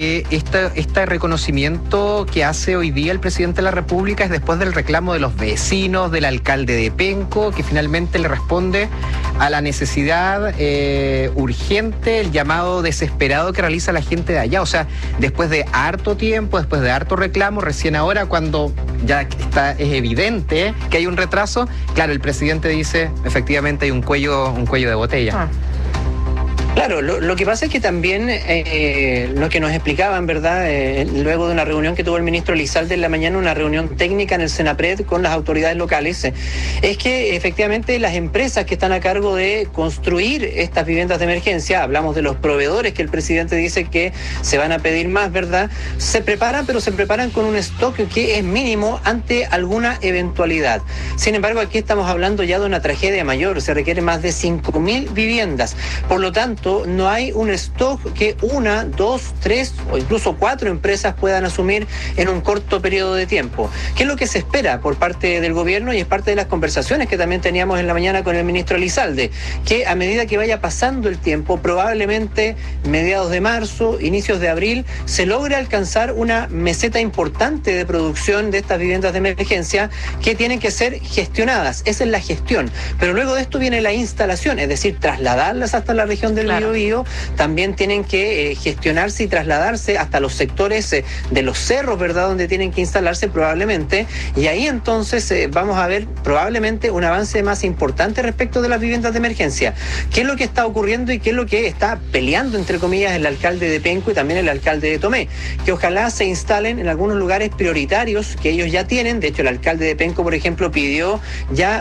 que este reconocimiento que hace hoy día el presidente de la República es después del reclamo de los vecinos, del alcalde de Penco, que finalmente le responde a la necesidad urgente, el llamado desesperado que realiza la gente de allá. O sea, después de harto tiempo, después de harto reclamo, recién ahora cuando ya es evidente que hay un retraso, claro, el presidente dice, efectivamente hay un cuello de botella. Claro, lo que pasa es que también lo que nos explicaban, ¿verdad? Luego de una reunión que tuvo el ministro Elizalde en la mañana, una reunión técnica en el Senapred con las autoridades locales, es que efectivamente las empresas que están a cargo de construir estas viviendas de emergencia, hablamos de los proveedores que el presidente dice que se van a pedir más, ¿verdad? Se preparan, pero se preparan con un stock que es mínimo ante alguna eventualidad. Sin embargo, aquí estamos hablando ya de una tragedia mayor, se requiere más de 5.000 viviendas. Por lo tanto, no hay un stock que 1, 2, 3 o incluso 4 empresas puedan asumir en un corto periodo de tiempo. ¿Qué es lo que se espera por parte del gobierno? Y es parte de las conversaciones que también teníamos en la mañana con el ministro Elizalde, que a medida que vaya pasando el tiempo, probablemente mediados de marzo, inicios de abril, se logre alcanzar una meseta importante de producción de estas viviendas de emergencia que tienen que ser gestionadas. Esa es la gestión. Pero luego de esto viene la instalación, es decir, trasladarlas hasta la región del Biobío. También tienen que gestionarse y trasladarse hasta los sectores de los cerros, ¿verdad?, donde tienen que instalarse probablemente, y ahí entonces vamos a ver probablemente un avance más importante respecto de las viviendas de emergencia. ¿Qué es lo que está ocurriendo y qué es lo que está peleando, entre comillas, el alcalde de Penco y también el alcalde de Tomé? Que ojalá se instalen en algunos lugares prioritarios que ellos ya tienen. De hecho, el alcalde de Penco, por ejemplo, pidió ya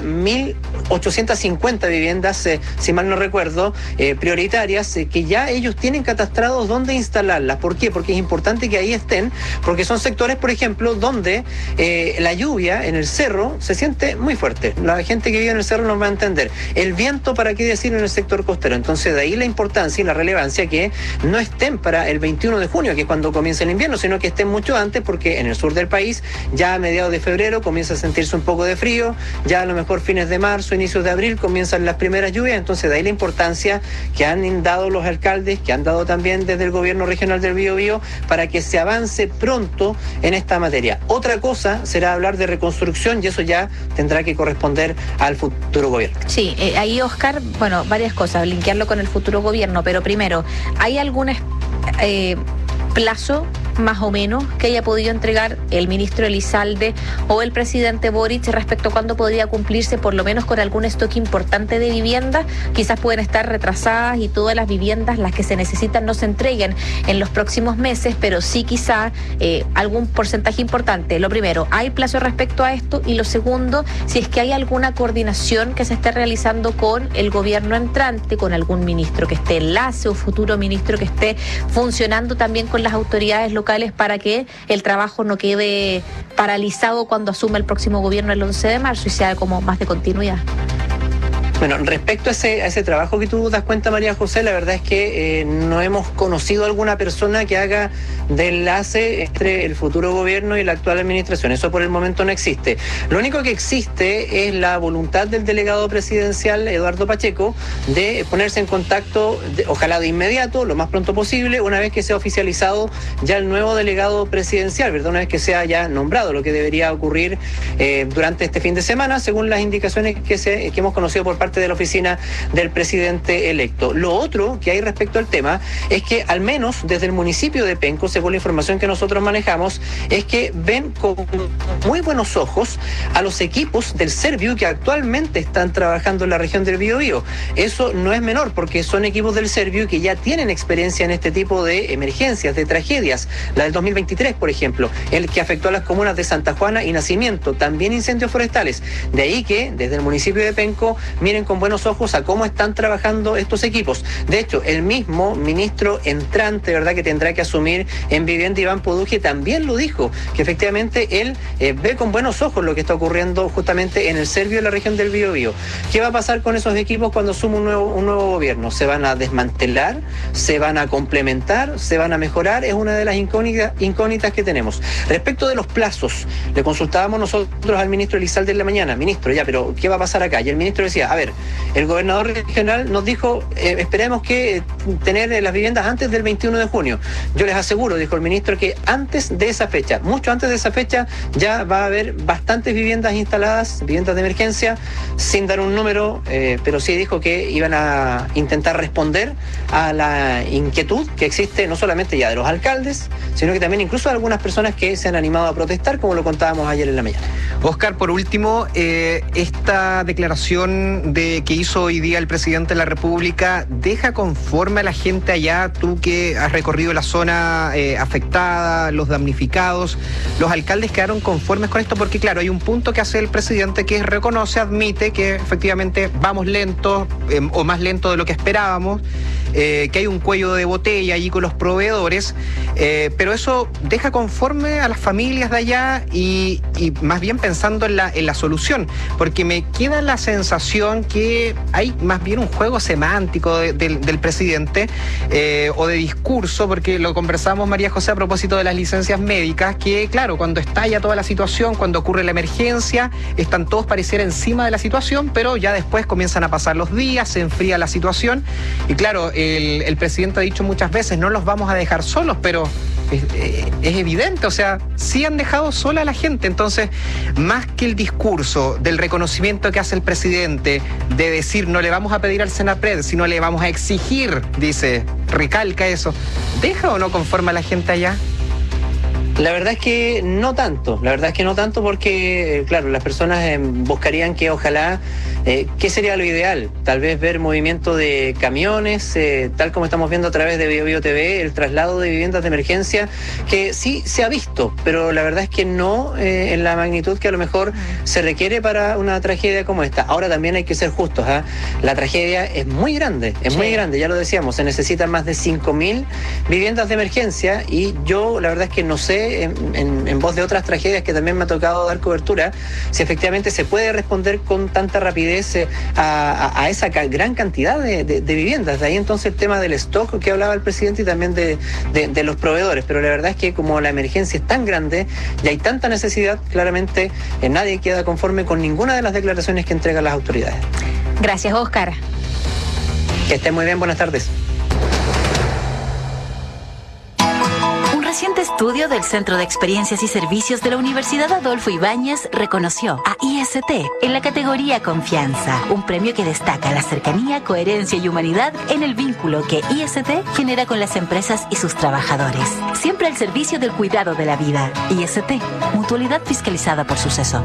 1.850 viviendas, si mal no recuerdo, prioritarias, que ya ellos tienen catastrados dónde instalarlas. ¿Por qué? Porque es importante que ahí estén, porque son sectores, por ejemplo, donde la lluvia en el cerro se siente muy fuerte. La gente que vive en el cerro nos va a entender. El viento, ¿para qué decir en el sector costero? Entonces, de ahí la importancia y la relevancia que no estén para el 21 de junio, que es cuando comienza el invierno, sino que estén mucho antes, porque en el sur del país, ya a mediados de febrero comienza a sentirse un poco de frío, ya a lo mejor fines de marzo, inicios de abril comienzan las primeras lluvias. Entonces, de ahí la importancia que han dado los alcaldes, que han dado también desde el gobierno regional del Biobío, para que se avance pronto en esta materia. Otra cosa será hablar de reconstrucción, y eso ya tendrá que corresponder al futuro gobierno. Sí, ahí, Oscar, bueno, varias cosas, linkearlo con el futuro gobierno, pero primero, ¿hay algún plazo más o menos que haya podido entregar el ministro Elizalde o el presidente Boric respecto a cuándo podría cumplirse por lo menos con algún stock importante de viviendas? Quizás pueden estar retrasadas y todas las viviendas, las que se necesitan, no se entreguen en los próximos meses, pero sí quizá algún porcentaje importante. Lo primero, ¿hay plazo respecto a esto? Y lo segundo, si es que hay alguna coordinación que se esté realizando con el gobierno entrante, con algún ministro que esté enlace o futuro ministro que esté funcionando también con las autoridades locales para que el trabajo no quede paralizado cuando asuma el próximo gobierno el 11 de marzo y sea como más de continuidad. Bueno, respecto a ese trabajo que tú das cuenta, María José, la verdad es que no hemos conocido alguna persona que haga de enlace entre el futuro gobierno y la actual administración. Eso por el momento no existe. Lo único que existe es la voluntad del delegado presidencial, Eduardo Pacheco, de ponerse en contacto, ojalá de inmediato, lo más pronto posible, una vez que sea oficializado ya el nuevo delegado presidencial, ¿verdad? Una vez que sea ya nombrado, lo que debería ocurrir durante este fin de semana, según las indicaciones que hemos conocido por parte de la oficina del presidente electo. Lo otro que hay respecto al tema es que al menos desde el municipio de Penco, según la información que nosotros manejamos, es que ven con muy buenos ojos a los equipos del Serviu que actualmente están trabajando en la región del Biobío. Eso no es menor, porque son equipos del Serviu que ya tienen experiencia en este tipo de emergencias, de tragedias. La del 2023, por ejemplo, el que afectó a las comunas de Santa Juana y Nacimiento, también incendios forestales. De ahí que desde el municipio de Penco miren con buenos ojos a cómo están trabajando estos equipos. De hecho, el mismo ministro entrante, ¿verdad?, que tendrá que asumir en vivienda, Iván Poduje, también lo dijo, que efectivamente él ve con buenos ojos lo que está ocurriendo justamente en el Serviu, en la región del Biobío. ¿Qué va a pasar con esos equipos cuando asuma un nuevo gobierno? ¿Se van a desmantelar? ¿Se van a complementar? ¿Se van a mejorar? Es una de las incógnitas que tenemos. Respecto de los plazos, le consultábamos nosotros al ministro Elizalde en la mañana: ministro, ya, pero ¿qué va a pasar acá? Y el ministro decía, a ver, ver, el gobernador regional nos dijo, esperemos que tener las viviendas antes del 21 de junio. Yo les aseguro, dijo el ministro, que antes de esa fecha, mucho antes de esa fecha, ya va a haber bastantes viviendas instaladas, viviendas de emergencia, sin dar un número, pero sí dijo que iban a intentar responder a la inquietud que existe no solamente ya de los alcaldes, sino que también incluso de algunas personas que se han animado a protestar, como lo contábamos ayer en la mañana. Oscar, por último, esta declaración que hizo hoy día el presidente de la República, ¿deja conforme a la gente allá? Tú que has recorrido la zona afectada, los damnificados, ¿los alcaldes quedaron conformes con esto? Porque claro, hay un punto que hace el presidente que reconoce, admite que efectivamente vamos lentos o más lento de lo que esperábamos, que hay un cuello de botella allí con los proveedores, pero eso deja conforme a las familias de allá y más bien pensando en la solución, porque me queda la sensación que hay más bien un juego semántico del presidente o de discurso, porque lo conversamos, María José, a propósito de las licencias médicas, que claro, cuando estalla toda la situación, cuando ocurre la emergencia, están todos pareciera encima de la situación, pero ya después comienzan a pasar los días, se enfría la situación y claro, el presidente ha dicho muchas veces, no los vamos a dejar solos, pero es evidente, o sea, sí han dejado sola a la gente. Entonces, más que el discurso del reconocimiento que hace el presidente de decir no le vamos a pedir al Senapred, sino le vamos a exigir, dice, recalca eso, ¿deja o no conforme a la gente allá? La verdad es que no tanto, porque, claro, las personas buscarían que ojalá, ¿qué sería lo ideal? Tal vez ver movimiento de camiones, tal como estamos viendo a través de BioBio TV, el traslado de viviendas de emergencia, que sí se ha visto, pero la verdad es que no en la magnitud que a lo mejor se requiere para una tragedia como esta. Ahora también hay que ser justos, ¿eh? La tragedia es muy grande, muy grande, ya lo decíamos, se necesitan más de 5.000 viviendas de emergencia y yo la verdad es que no sé, en voz de otras tragedias que también me ha tocado dar cobertura, si efectivamente se puede responder con tanta rapidez a esa gran cantidad de viviendas. De ahí entonces el tema del stock que hablaba el presidente y también de los proveedores. Pero la verdad es que como la emergencia es tan grande y hay tanta necesidad, claramente nadie queda conforme con ninguna de las declaraciones que entregan las autoridades. Gracias, Oscar. Que estén muy bien, buenas tardes. Un reciente estudio del Centro de Experiencias y Servicios de la Universidad Adolfo Ibáñez reconoció a IST en la categoría Confianza, un premio que destaca la cercanía, coherencia y humanidad en el vínculo que IST genera con las empresas y sus trabajadores. Siempre al servicio del cuidado de la vida. IST, mutualidad fiscalizada por Suceso.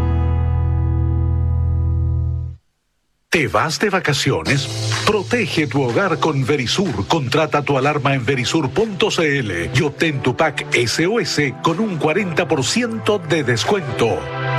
¿Te vas de vacaciones? Protege tu hogar con Verisur. Contrata tu alarma en verisur.cl y obtén tu pack SOS con un 40% de descuento.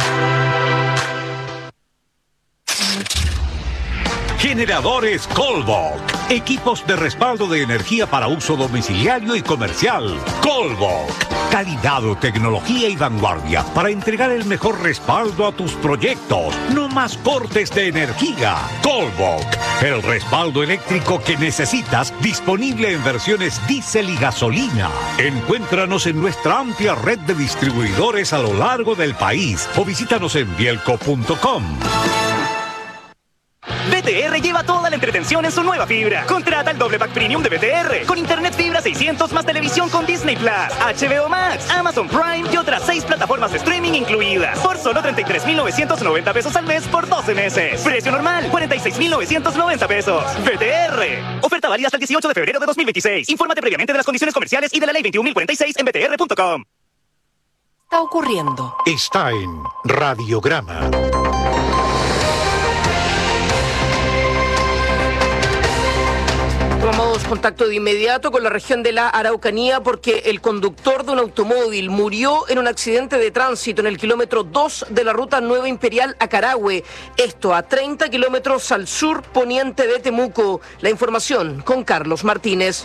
Generadores Colbok. Equipos de respaldo de energía para uso domiciliario y comercial. Colbok. Calidad, tecnología y vanguardia para entregar el mejor respaldo a tus proyectos. No más cortes de energía. Colbok. El respaldo eléctrico que necesitas, disponible en versiones diésel y gasolina. Encuéntranos en nuestra amplia red de distribuidores a lo largo del país o visítanos en bielco.com. BTR lleva toda la entretención en su nueva fibra. Contrata el doble pack premium de BTR con internet fibra 600 más televisión con Disney Plus, HBO Max, Amazon Prime y otras 6 plataformas de streaming incluidas por solo 33,990 pesos al mes por 12 meses. Precio normal 46,990 pesos. BTR. Oferta válida hasta el 18 de febrero de 2026. Infórmate previamente de las condiciones comerciales y de la ley 21.046 en btr.com. Está ocurriendo. Está en Radiograma. Tomamos contacto de inmediato con la región de la Araucanía porque el conductor de un automóvil murió en un accidente de tránsito en el kilómetro 2 de la ruta Nueva Imperial a Carahue. Esto a 30 kilómetros al sur poniente de Temuco. La información con Carlos Martínez.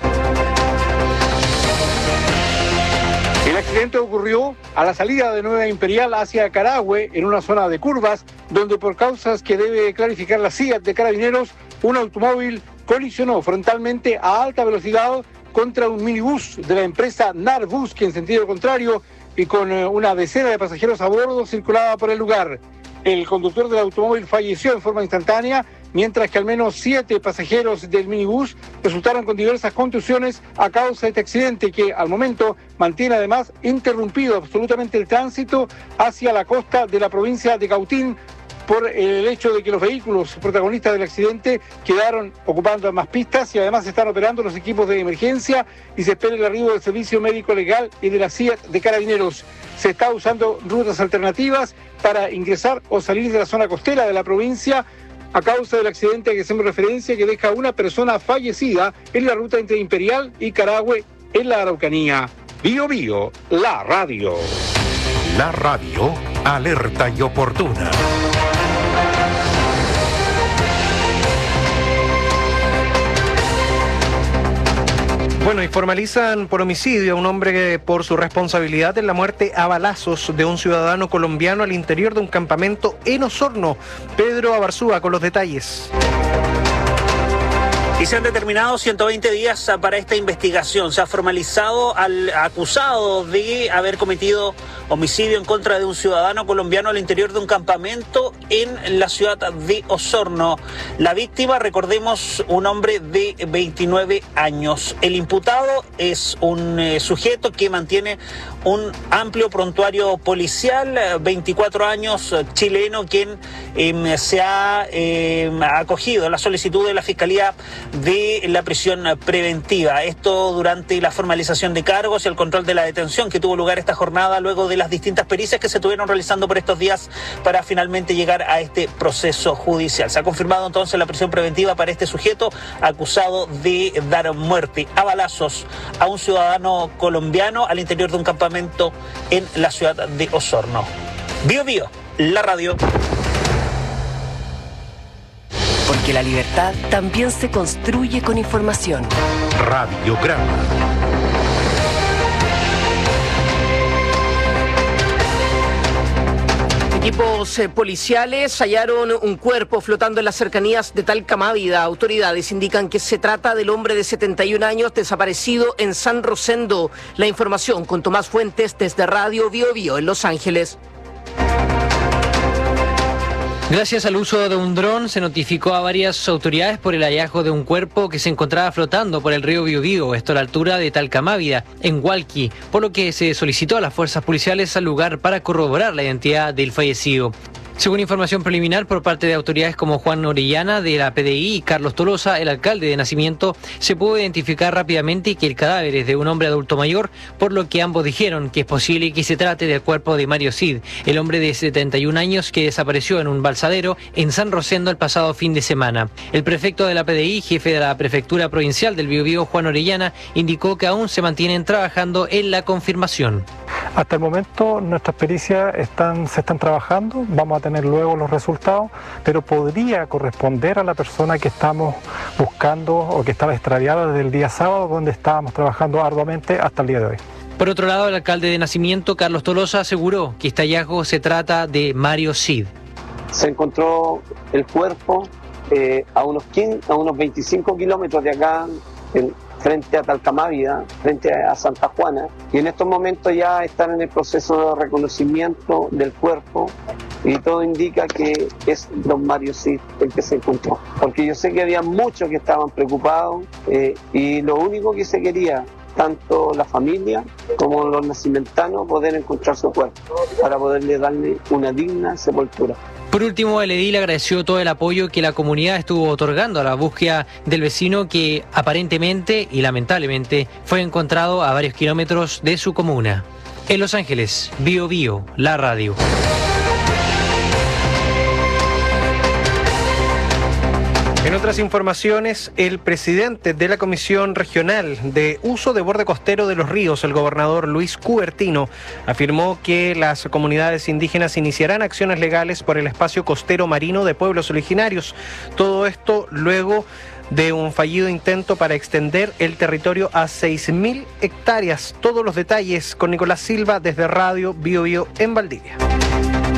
El accidente ocurrió a la salida de Nueva Imperial hacia Carahue, en una zona de curvas, donde por causas que debe clarificar la CIA de Carabineros, un automóvil colisionó frontalmente a alta velocidad contra un minibús de la empresa Narbus, que en sentido contrario y con una decena de pasajeros a bordo circulaba por el lugar. El conductor del automóvil falleció en forma instantánea, mientras que al menos 7 pasajeros del minibús resultaron con diversas contusiones a causa de este accidente que al momento mantiene además interrumpido absolutamente el tránsito hacia la costa de la provincia de Cautín por el hecho de que los vehículos protagonistas del accidente quedaron ocupando ambas pistas y además están operando los equipos de emergencia y se espera el arribo del servicio médico legal y de la CIA de Carabineros. Se está usando rutas alternativas para ingresar o salir de la zona costera de la provincia a causa del accidente al que hacemos referencia que deja a una persona fallecida en la ruta entre Imperial y Carahue en la Araucanía. Bío Bío, la radio. La radio alerta y oportuna. Bueno, y formalizan por homicidio a un hombre por su responsabilidad en la muerte a balazos de un ciudadano colombiano al interior de un campamento en Osorno. Pedro Abarzúa con los detalles. Y se han determinado 120 días para esta investigación. Se ha formalizado al acusado de haber cometido homicidio en contra de un ciudadano colombiano al interior de un campamento en la ciudad de Osorno. La víctima, recordemos, un hombre de 29 años. El imputado es un sujeto que mantiene un amplio prontuario policial, 24 años, chileno, quien se ha acogido a la solicitud de la Fiscalía de la prisión preventiva. Esto durante la formalización de cargos y el control de la detención que tuvo lugar esta jornada luego de las distintas pericias que se estuvieron realizando por estos días para finalmente llegar a este proceso judicial. Se ha confirmado entonces la prisión preventiva para este sujeto acusado de dar muerte a balazos a un ciudadano colombiano al interior de un campamento en la ciudad de Osorno. Bío Bío, la radio. Porque la libertad también se construye con información. Radiograma. Equipos policiales hallaron un cuerpo flotando en las cercanías de Talcamávida. Autoridades indican que se trata del hombre de 71 años desaparecido en San Rosendo. La información con Tomás Fuentes desde Radio Bío Bío en Los Ángeles. Gracias al uso de un dron se notificó a varias autoridades por el hallazgo de un cuerpo que se encontraba flotando por el río Biobío, esto a la altura de Talcamávida, en Hualqui, por lo que se solicitó a las fuerzas policiales al lugar para corroborar la identidad del fallecido. Según información preliminar por parte de autoridades como Juan Orellana de la PDI y Carlos Tolosa, el alcalde de Nacimiento, se pudo identificar rápidamente que el cadáver es de un hombre adulto mayor, por lo que ambos dijeron que es posible que se trate del cuerpo de Mario Cid, el hombre de 71 años que desapareció en un balsadero en San Rosendo el pasado fin de semana. El prefecto de la PDI, jefe de la Prefectura Provincial del Biobío, Juan Orellana, indicó que aún se mantienen trabajando en la confirmación. Hasta el momento nuestras pericias se están trabajando, vamos a tener luego los resultados, pero podría corresponder a la persona que estamos buscando o que estaba extraviada desde el día sábado, donde estábamos trabajando arduamente hasta el día de hoy. Por otro lado, el alcalde de Nacimiento, Carlos Tolosa, aseguró que este hallazgo se trata de Mario Cid. Se encontró el cuerpo a unos 25 kilómetros de acá, frente a Talcamávida, frente a Santa Juana, y en estos momentos ya están en el proceso de reconocimiento del cuerpo y todo indica que es don Mario Cid el que se encontró, porque yo sé que había muchos que estaban preocupados y lo único que se quería, tanto la familia como los nacimentanos, poder encontrar su cuerpo para poderle darle una digna sepultura. Por último, el edil agradeció todo el apoyo que la comunidad estuvo otorgando a la búsqueda del vecino que aparentemente y lamentablemente fue encontrado a varios kilómetros de su comuna. En Los Ángeles, Bío Bío, la radio. En otras informaciones, el presidente de la Comisión Regional de Uso de Borde Costero de los Ríos, el gobernador Luis Cubertino, afirmó que las comunidades indígenas iniciarán acciones legales por el espacio costero marino de pueblos originarios. Todo esto luego de un fallido intento para extender el territorio a 6.000 hectáreas. Todos los detalles con Nicolás Silva desde Radio Bío Bío en Valdivia.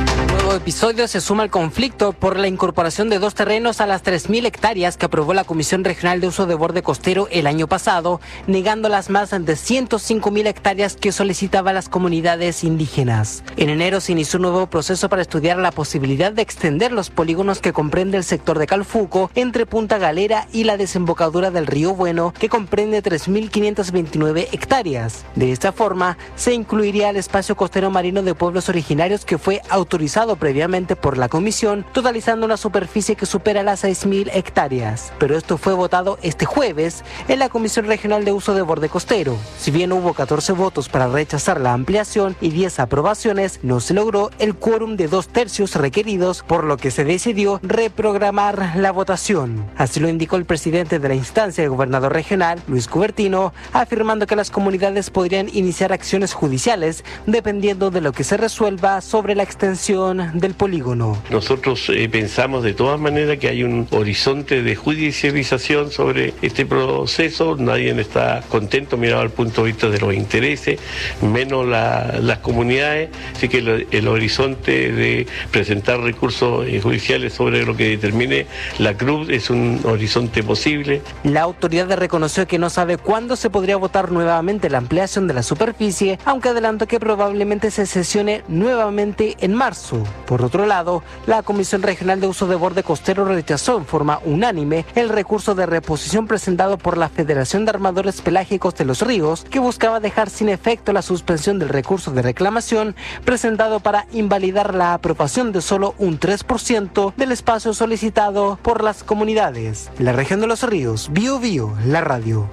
nuevo episodio se suma al conflicto por la incorporación de 2 terrenos a las 3.000 hectáreas que aprobó la Comisión Regional de Uso de Borde Costero el año pasado, negando las más de 105.000 hectáreas que solicitaban las comunidades indígenas. En enero se inició un nuevo proceso para estudiar la posibilidad de extender los polígonos que comprende el sector de Calfuco entre Punta Galera y la desembocadura del río Bueno, que comprende 3.529 hectáreas. De esta forma, se incluiría el espacio costero marino de pueblos originarios que fue autorizado previamente por la comisión, totalizando una superficie que supera las 6.000 hectáreas. Pero esto fue votado este jueves en la Comisión Regional de Uso de Borde Costero. Si bien hubo 14 votos para rechazar la ampliación y 10 aprobaciones, no se logró el quórum de 2/3 requeridos, por lo que se decidió reprogramar la votación. Así lo indicó el presidente de la instancia, el gobernador regional, Luis Cubertino, afirmando que las comunidades podrían iniciar acciones judiciales dependiendo de lo que se resuelva sobre la extensión del polígono. Nosotros pensamos de todas maneras que hay un horizonte de judicialización sobre este proceso. Nadie está contento mirado al punto de vista de los intereses, menos las comunidades. Así que el horizonte de presentar recursos judiciales sobre lo que determine la CRUB es un horizonte posible. La autoridad reconoció que no sabe cuándo se podría votar nuevamente la ampliación de la superficie, aunque adelantó que probablemente se sesione nuevamente en marzo. Por otro lado, la Comisión Regional de Uso de Borde Costero rechazó en forma unánime el recurso de reposición presentado por la Federación de Armadores Pelágicos de los Ríos, que buscaba dejar sin efecto la suspensión del recurso de reclamación presentado para invalidar la apropiación de solo un 3% del espacio solicitado por las comunidades. En la región de los Ríos, Bio Bio, la radio.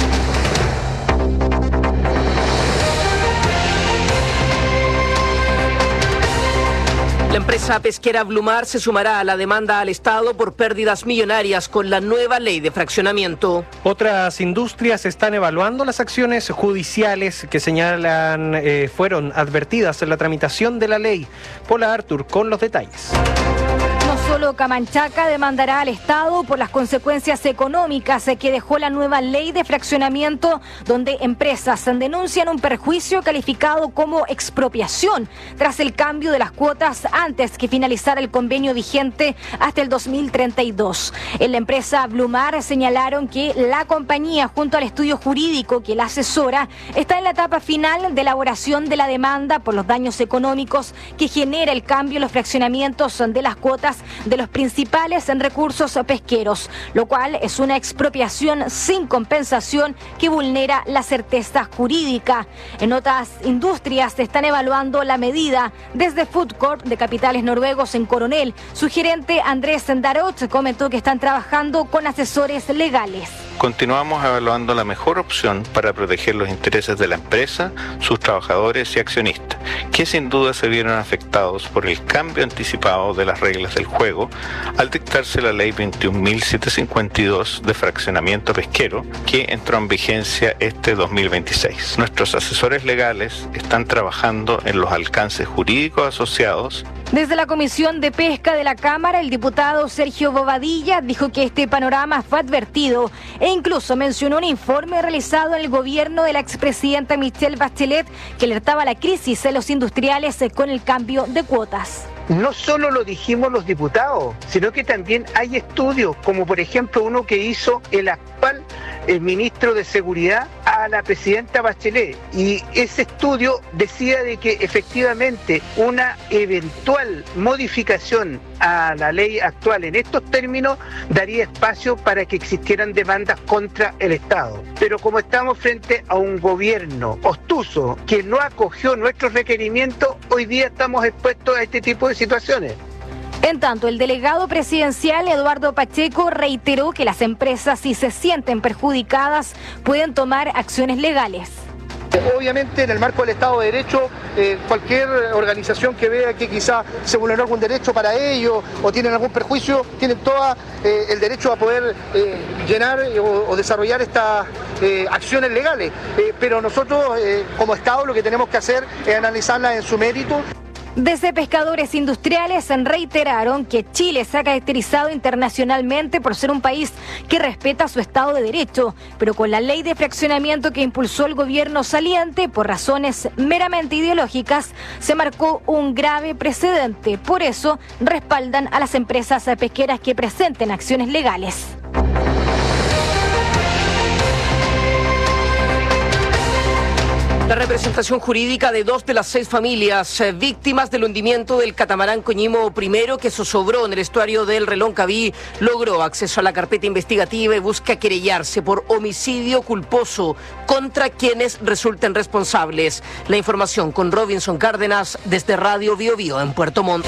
La empresa pesquera Blumar se sumará a la demanda al Estado por pérdidas millonarias con la nueva ley de fraccionamiento. Otras industrias están evaluando las acciones judiciales que señalan fueron advertidas en la tramitación de la ley. Paula Artur con los detalles. No solo Camanchaca demandará al Estado por las consecuencias económicas que dejó la nueva ley de fraccionamiento, donde empresas denuncian un perjuicio calificado como expropiación tras el cambio de las cuotas antes que finalizara el convenio vigente hasta el 2032. En la empresa Blumar señalaron que la compañía, junto al estudio jurídico que la asesora, está en la etapa final de elaboración de la demanda por los daños económicos que genera el cambio en los fraccionamientos de las cuotas de los principales recursos pesqueros, lo cual es una expropiación sin compensación que vulnera la certeza jurídica. En otras industrias se están evaluando la medida. Desde Food Corp de Capitales Noruegos en Coronel, su gerente Andrés Darot comentó que están trabajando con asesores legales. Continuamos evaluando la mejor opción para proteger los intereses de la empresa, sus trabajadores y accionistas, que sin duda se vieron afectados por el cambio anticipado de las reglas del juego al dictarse la ley 21.752 de fraccionamiento pesquero, que entró en vigencia este 2026. Nuestros asesores legales están trabajando en los alcances jurídicos asociados. Desde la Comisión de Pesca de la Cámara, el diputado Sergio Bobadilla dijo que este panorama fue advertido e incluso mencionó un informe realizado en el gobierno de la expresidenta Michelle Bachelet que alertaba la crisis en los industriales con el cambio de cuotas. No solo lo dijimos los diputados, sino que también hay estudios, como por ejemplo uno que hizo el actual ministro de Seguridad a la presidenta Bachelet, y ese estudio decía de que efectivamente una eventual modificación a la ley actual en estos términos daría espacio para que existieran demandas contra el Estado. Pero como estamos frente a un gobierno obtuso que no acogió nuestros requerimientos, hoy día estamos expuestos a este tipo de situaciones. En tanto, el delegado presidencial Eduardo Pacheco reiteró que las empresas, si se sienten perjudicadas, pueden tomar acciones legales. Obviamente, en el marco del Estado de Derecho, cualquier organización que vea que quizá se vulneró algún derecho para ellos o tienen algún perjuicio, tienen todo el derecho a poder llenar o desarrollar estas acciones legales. Pero nosotros, como Estado, lo que tenemos que hacer es analizarlas en su mérito. Desde pescadores industriales reiteraron que Chile se ha caracterizado internacionalmente por ser un país que respeta su Estado de Derecho, pero con la ley de fraccionamiento que impulsó el gobierno saliente por razones meramente ideológicas, se marcó un grave precedente. Por eso respaldan a las empresas pesqueras que presenten acciones legales. La representación jurídica de 2 de las 6 familias víctimas del hundimiento del catamarán Coñimo I que zozobró en el estuario del Reloncaví logró acceso a la carpeta investigativa y busca querellarse por homicidio culposo contra quienes resulten responsables. La información con Robinson Cárdenas desde Radio Bio Bio en Puerto Montt.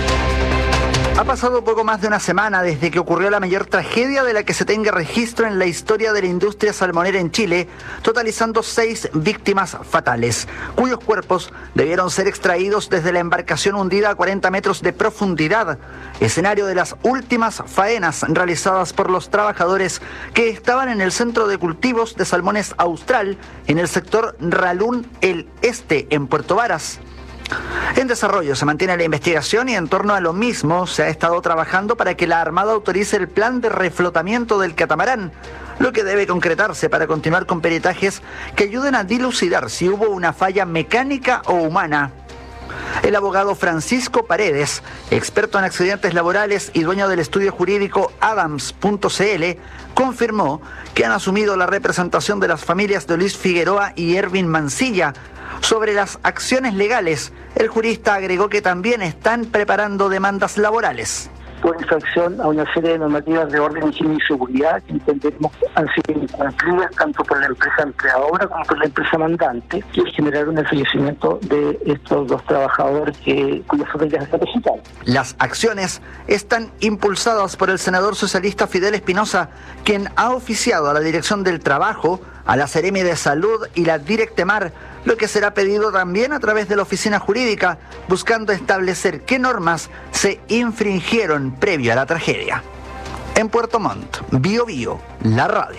Ha pasado poco más de una semana desde que ocurrió la mayor tragedia de la que se tenga registro en la historia de la industria salmonera en Chile, totalizando 6 víctimas fatales, cuyos cuerpos debieron ser extraídos desde la embarcación hundida a 40 metros de profundidad, escenario de las últimas faenas realizadas por los trabajadores que estaban en el centro de cultivos de salmones austral en el sector Ralún El Este, en Puerto Varas. En desarrollo se mantiene la investigación y en torno a lo mismo se ha estado trabajando para que la Armada autorice el plan de reflotamiento del catamarán, lo que debe concretarse para continuar con peritajes que ayuden a dilucidar si hubo una falla mecánica o humana. El abogado Francisco Paredes, experto en accidentes laborales y dueño del estudio jurídico Adams.cl, confirmó que han asumido la representación de las familias de Luis Figueroa y Ervin Mancilla. Sobre las acciones legales, el jurista agregó que también están preparando demandas laborales. Por infracción a una serie de normativas de orden, higiene y seguridad que entendemos han sido incumplidas tanto por la empresa empleadora como por la empresa mandante, que generaron el fallecimiento de estos 2 trabajadores cuyas familias están registradas. Las acciones están impulsadas por el senador socialista Fidel Espinosa, quien ha oficiado a la Dirección del Trabajo, a la Seremi de Salud y la Directemar, lo que será pedido también a través de la oficina jurídica, buscando establecer qué normas se infringieron previo a la tragedia. En Puerto Montt, Bio Bio, la radio.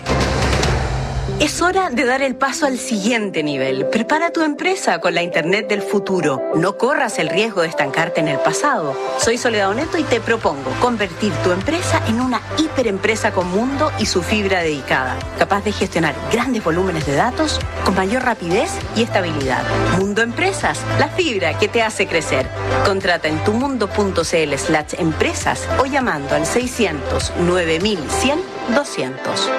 Es hora de dar el paso al siguiente nivel. Prepara tu empresa con la Internet del futuro. No corras el riesgo de estancarte en el pasado. Soy Soledad Oneto y te propongo convertir tu empresa en una hiperempresa con Mundo y su fibra dedicada, capaz de gestionar grandes volúmenes de datos con mayor rapidez y estabilidad. Mundo Empresas, la fibra que te hace crecer. Contrata en tumundo.cl/empresas o llamando al 600 9100 200.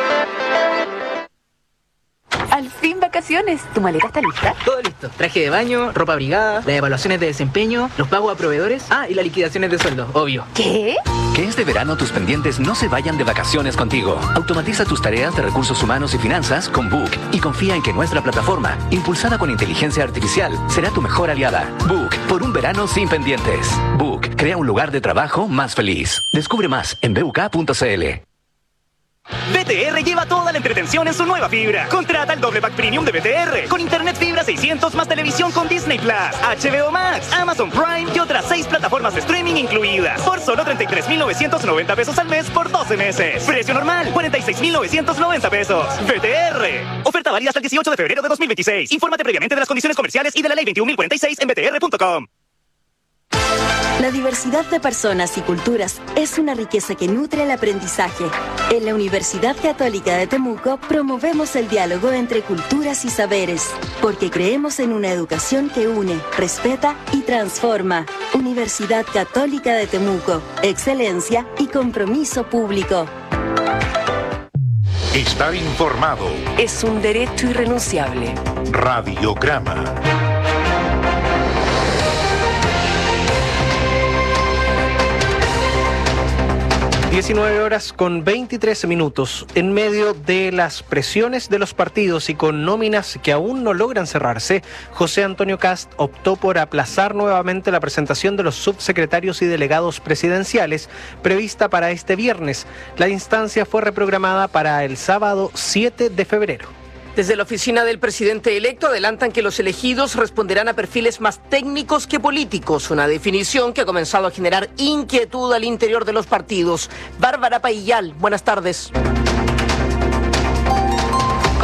Al fin vacaciones. ¿Tu maleta está lista? Todo listo. Traje de baño, ropa abrigada, las evaluaciones de desempeño, los pagos a proveedores, y las liquidaciones de sueldo, obvio. ¿Qué? Que este verano tus pendientes no se vayan de vacaciones contigo. Automatiza tus tareas de recursos humanos y finanzas con Book y confía en que nuestra plataforma, impulsada con inteligencia artificial, será tu mejor aliada. Book, por un verano sin pendientes. Book, crea un lugar de trabajo más feliz. Descubre más en buk.cl. BTR lleva toda la entretención en su nueva fibra. Contrata el doble pack premium de BTR con internet fibra 600 más televisión con Disney Plus, HBO Max, Amazon Prime y otras 6 plataformas de streaming incluidas por solo 33,990 pesos al mes por 12 meses. Precio normal 46,990 pesos. BTR. Oferta válida hasta el 18 de febrero de 2026. Infórmate previamente de las condiciones comerciales y de la ley 21.046 en btr.com. La diversidad de personas y culturas es una riqueza que nutre el aprendizaje. En la Universidad Católica de Temuco promovemos el diálogo entre culturas y saberes, porque creemos en una educación que une, respeta y transforma. Universidad Católica de Temuco, excelencia y compromiso público. Estar informado. Es un derecho irrenunciable. Radiograma. 19:23. En medio de las presiones de los partidos y con nóminas que aún no logran cerrarse, José Antonio Kast optó por aplazar nuevamente la presentación de los subsecretarios y delegados presidenciales prevista para este viernes. La instancia fue reprogramada para el sábado 7 de febrero. Desde la oficina del presidente electo adelantan que los elegidos responderán a perfiles más técnicos que políticos, una definición que ha comenzado a generar inquietud al interior de los partidos. Bárbara Paillal, buenas tardes.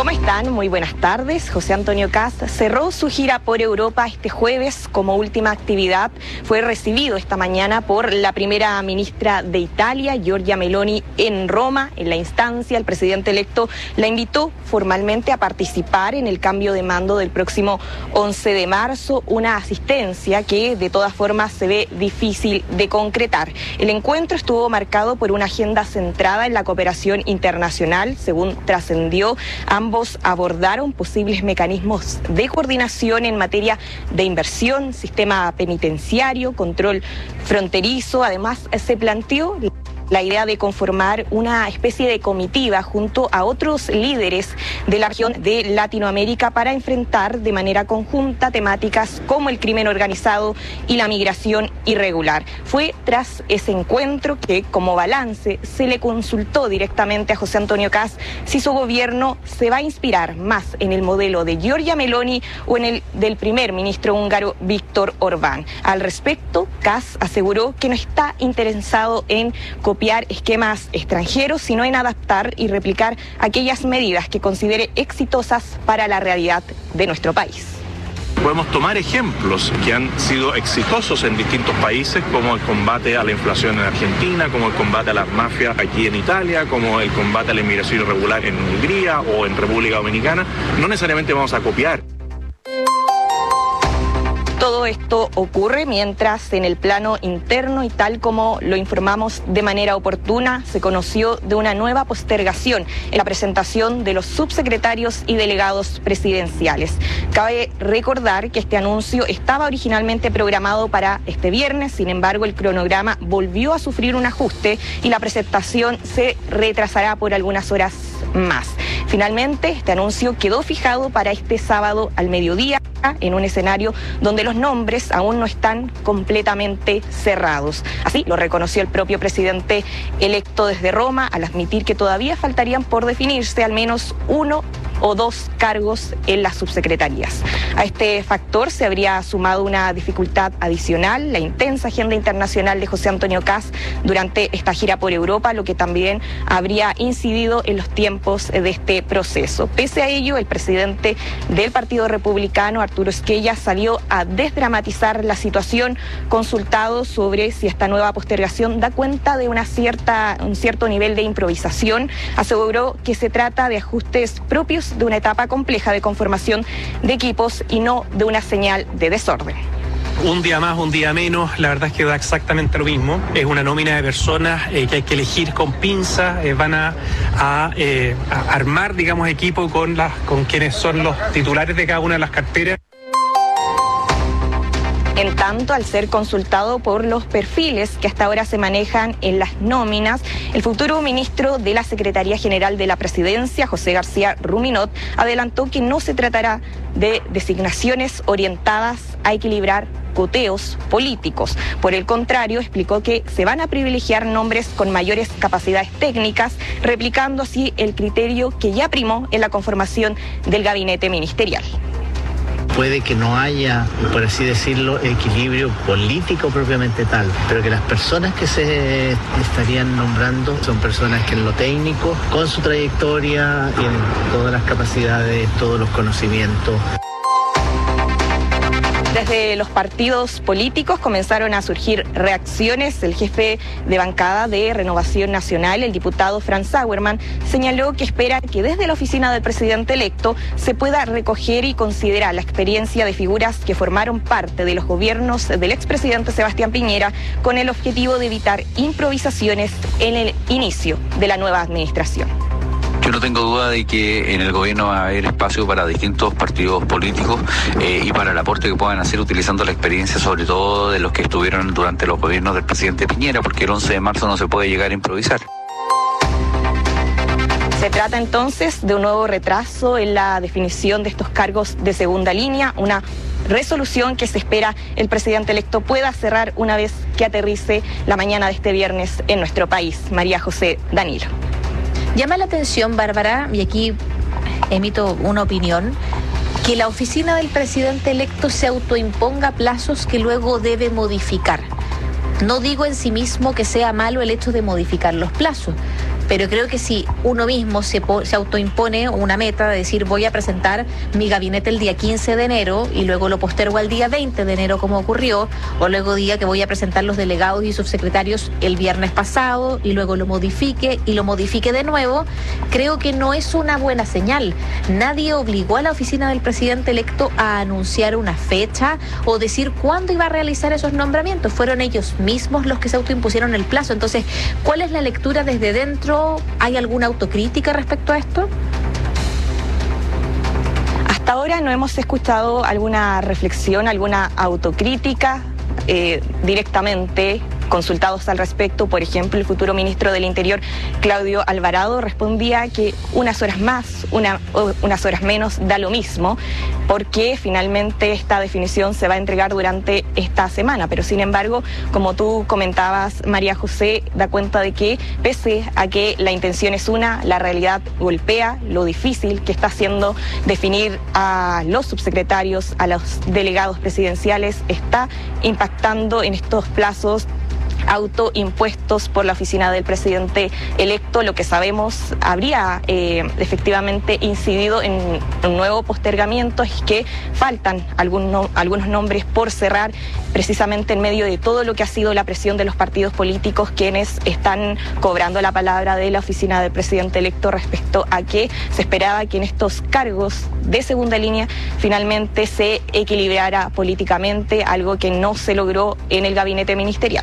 ¿Cómo están? Muy buenas tardes. José Antonio Caz cerró su gira por Europa este jueves. Como última actividad fue recibido esta mañana por la primera ministra de Italia, Giorgia Meloni, en Roma. En la instancia, el presidente electo la invitó formalmente a participar en el cambio de mando del próximo 11 de marzo, una asistencia que de todas formas se ve difícil de concretar. El encuentro estuvo marcado por una agenda centrada en la cooperación internacional. Según trascendió, ambos abordaron posibles mecanismos de coordinación en materia de inversión, sistema penitenciario, control fronterizo. Además, se planteó la idea de conformar una especie de comitiva junto a otros líderes de la región de Latinoamérica para enfrentar de manera conjunta temáticas como el crimen organizado y la migración irregular. Fue tras ese encuentro que, como balance, se le consultó directamente a José Antonio Caz si su gobierno se va a inspirar más en el modelo de Giorgia Meloni o en el del primer ministro húngaro Viktor Orbán. Al respecto, Caz aseguró que no está interesado en copiar esquemas extranjeros, sino en adaptar y replicar aquellas medidas que considere exitosas para la realidad de nuestro país. Podemos tomar ejemplos que han sido exitosos en distintos países, como el combate a la inflación en Argentina, como el combate a las mafias aquí en Italia, como el combate a la inmigración irregular en Hungría o en República Dominicana. No necesariamente vamos a copiar. Todo esto ocurre mientras en el plano interno, y tal como lo informamos de manera oportuna, se conoció de una nueva postergación en la presentación de los subsecretarios y delegados presidenciales. Cabe recordar que este anuncio estaba originalmente programado para este viernes, sin embargo el cronograma volvió a sufrir un ajuste y la presentación se retrasará por algunas horas más. Finalmente, este anuncio quedó fijado para este sábado al mediodía, en un escenario donde los nombres aún no están completamente cerrados. Así lo reconoció el propio presidente electo desde Roma al admitir que todavía faltarían por definirse al menos uno o dos cargos en las subsecretarías. A este factor se habría sumado una dificultad adicional, la intensa agenda internacional de José Antonio Caz durante esta gira por Europa, lo que también habría incidido en los tiempos de este proceso. Pese a ello, el presidente del Partido Republicano, Arturo Esquella, salió a desdramatizar la situación. Consultado sobre si esta nueva postergación da cuenta de un cierto nivel de improvisación, aseguró que se trata de ajustes propios de una etapa compleja de conformación de equipos y no de una señal de desorden. Un día más, un día menos, la verdad es que da exactamente lo mismo. Es una nómina de personas que hay que elegir con pinzas, van a armar, digamos, equipo con quienes son los titulares de cada una de las carteras. En tanto, al ser consultado por los perfiles que hasta ahora se manejan en las nóminas, el futuro ministro de la Secretaría General de la Presidencia, José García Ruminot, adelantó que no se tratará de designaciones orientadas a equilibrar coteos políticos. Por el contrario, explicó que se van a privilegiar nombres con mayores capacidades técnicas, replicando así el criterio que ya primó en la conformación del gabinete ministerial. Puede que no haya, por así decirlo, equilibrio político propiamente tal, pero que las personas que se estarían nombrando son personas que en lo técnico, con su trayectoria, tienen todas las capacidades, todos los conocimientos. Desde los partidos políticos comenzaron a surgir reacciones. El jefe de bancada de Renovación Nacional, el diputado Franz Sauermann, señaló que espera que desde la oficina del presidente electo se pueda recoger y considerar la experiencia de figuras que formaron parte de los gobiernos del expresidente Sebastián Piñera con el objetivo de evitar improvisaciones en el inicio de la nueva administración. Yo no tengo duda de que en el gobierno va a haber espacio para distintos partidos políticos y para el aporte que puedan hacer utilizando la experiencia, sobre todo de los que estuvieron durante los gobiernos del presidente Piñera, porque el 11 de marzo no se puede llegar a improvisar. Se trata entonces de un nuevo retraso en la definición de estos cargos de segunda línea, una resolución que se espera el presidente electo pueda cerrar una vez que aterrice la mañana de este viernes en nuestro país. María José Danilo. Llama la atención, Bárbara, y aquí emito una opinión, que la oficina del presidente electo se autoimponga plazos que luego debe modificar. No digo en sí mismo que sea malo el hecho de modificar los plazos, pero creo que si uno mismo se autoimpone una meta de decir voy a presentar mi gabinete el día 15 de enero y luego lo postergo al día 20 de enero como ocurrió, o luego diga que voy a presentar los delegados y subsecretarios el viernes pasado y luego lo modifique y lo modifique de nuevo, creo que no es una buena señal. Nadie obligó a la oficina del presidente electo a anunciar una fecha o decir cuándo iba a realizar esos nombramientos. Fueron ellos mismos los que se autoimpusieron el plazo. Entonces, ¿cuál es la lectura desde dentro? ¿Hay alguna autocrítica respecto a esto? Hasta ahora no hemos escuchado alguna reflexión, alguna autocrítica directamente consultados al respecto. Por ejemplo, el futuro ministro del Interior, Claudio Alvarado, respondía que unas horas más, unas horas menos da lo mismo, porque finalmente esta definición se va a entregar durante esta semana. Pero sin embargo, como tú comentabas, María José, da cuenta de que pese a que la intención es una, la realidad golpea lo difícil que está haciendo definir a los subsecretarios, a los delegados presidenciales, está impactando en estos plazos autoimpuestos por la oficina del presidente electo. Lo que sabemos habría efectivamente incidido en un nuevo postergamiento es que faltan algunos nombres por cerrar, precisamente en medio de todo lo que ha sido la presión de los partidos políticos, quienes están cobrando la palabra de la oficina del presidente electo respecto a que se esperaba que en estos cargos de segunda línea finalmente se equilibrara políticamente, algo que no se logró en el gabinete ministerial.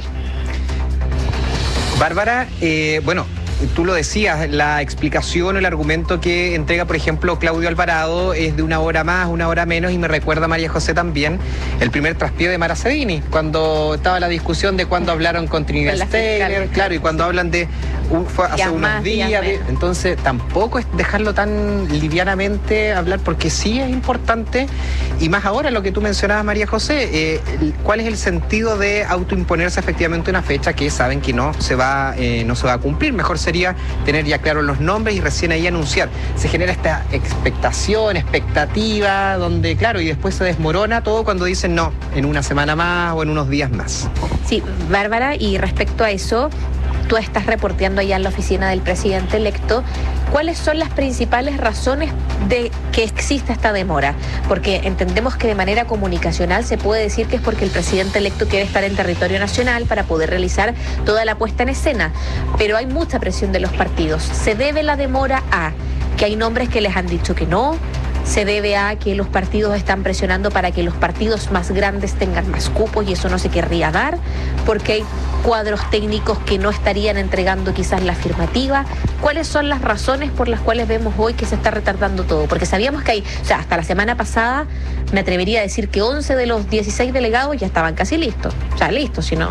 Bárbara, bueno, tú lo decías, la explicación o el argumento que entrega, por ejemplo, Claudio Alvarado es de una hora más, una hora menos, y me recuerda a María José también el primer traspié de Mara Cedini, cuando estaba la discusión de cuando hablaron con Trinidad Steiner, claro, y cuando hablan de fue hace unos días, entonces tampoco es dejarlo tan livianamente hablar, porque sí es importante, y más ahora lo que tú mencionabas, María José, ¿cuál es el sentido de autoimponerse efectivamente una fecha que saben que no se va a cumplir? Mejor sería tener ya claros los nombres y recién ahí anunciar. Se genera esta expectativa, donde claro, y después se desmorona todo cuando dicen no, en una semana más o en unos días más. Sí, Bárbara, y respecto a eso, tú estás reporteando allá en la oficina del presidente electo. ¿Cuáles son las principales razones de que exista esta demora? Porque entendemos que de manera comunicacional se puede decir que es porque el presidente electo quiere estar en territorio nacional para poder realizar toda la puesta en escena, pero hay mucha presión de los partidos. ¿Se debe la demora a que hay nombres que les han dicho que no? ¿Se debe a que los partidos están presionando para que los partidos más grandes tengan más cupos y eso no se querría dar? ¿Porque hay cuadros técnicos que no estarían entregando quizás la afirmativa? ¿Cuáles son las razones por las cuales vemos hoy que se está retardando todo? Porque sabíamos que hay, o sea, hasta la semana pasada me atrevería a decir que 11 de los 16 delegados ya estaban casi listos. O sea, listos, si no...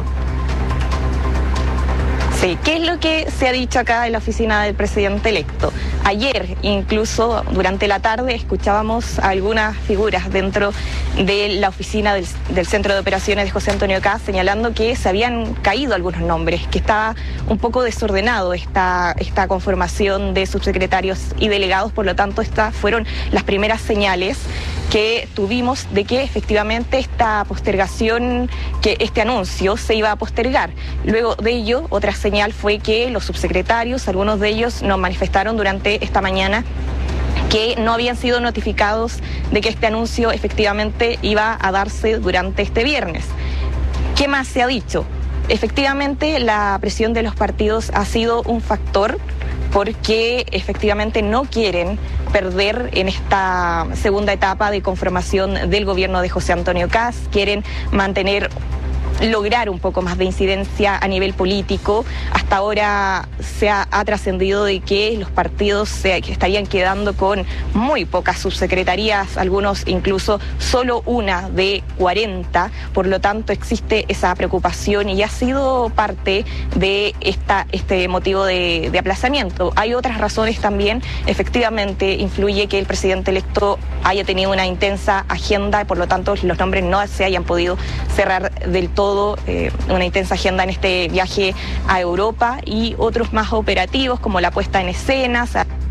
Sí, ¿qué es lo que se ha dicho acá en la oficina del presidente electo? Ayer, incluso durante la tarde, escuchábamos a algunas figuras dentro de la oficina del Centro de Operaciones de José Antonio Kast señalando que se habían caído algunos nombres, que estaba un poco desordenado esta conformación de subsecretarios y delegados. Por lo tanto, estas fueron las primeras señales que tuvimos de que efectivamente esta postergación, que este anuncio se iba a postergar. Luego de ello, otra señal fue que los subsecretarios, algunos de ellos nos manifestaron durante esta mañana que no habían sido notificados de que este anuncio efectivamente iba a darse durante este viernes. ¿Qué más se ha dicho? Efectivamente, la presión de los partidos ha sido un factor, porque efectivamente no quieren perder en esta segunda etapa de conformación del gobierno de José Antonio Kast, quieren lograr un poco más de incidencia a nivel político. Hasta ahora se ha trascendido de que los partidos se estarían quedando con muy pocas subsecretarías, algunos incluso solo una de 40, por lo tanto existe esa preocupación y ha sido parte de este motivo de aplazamiento. Hay otras razones también, efectivamente influye que el presidente electo haya tenido una intensa agenda y por lo tanto los nombres no se hayan podido cerrar del todo, una intensa agenda en este viaje a Europa, y otros más operativos como la puesta en escena.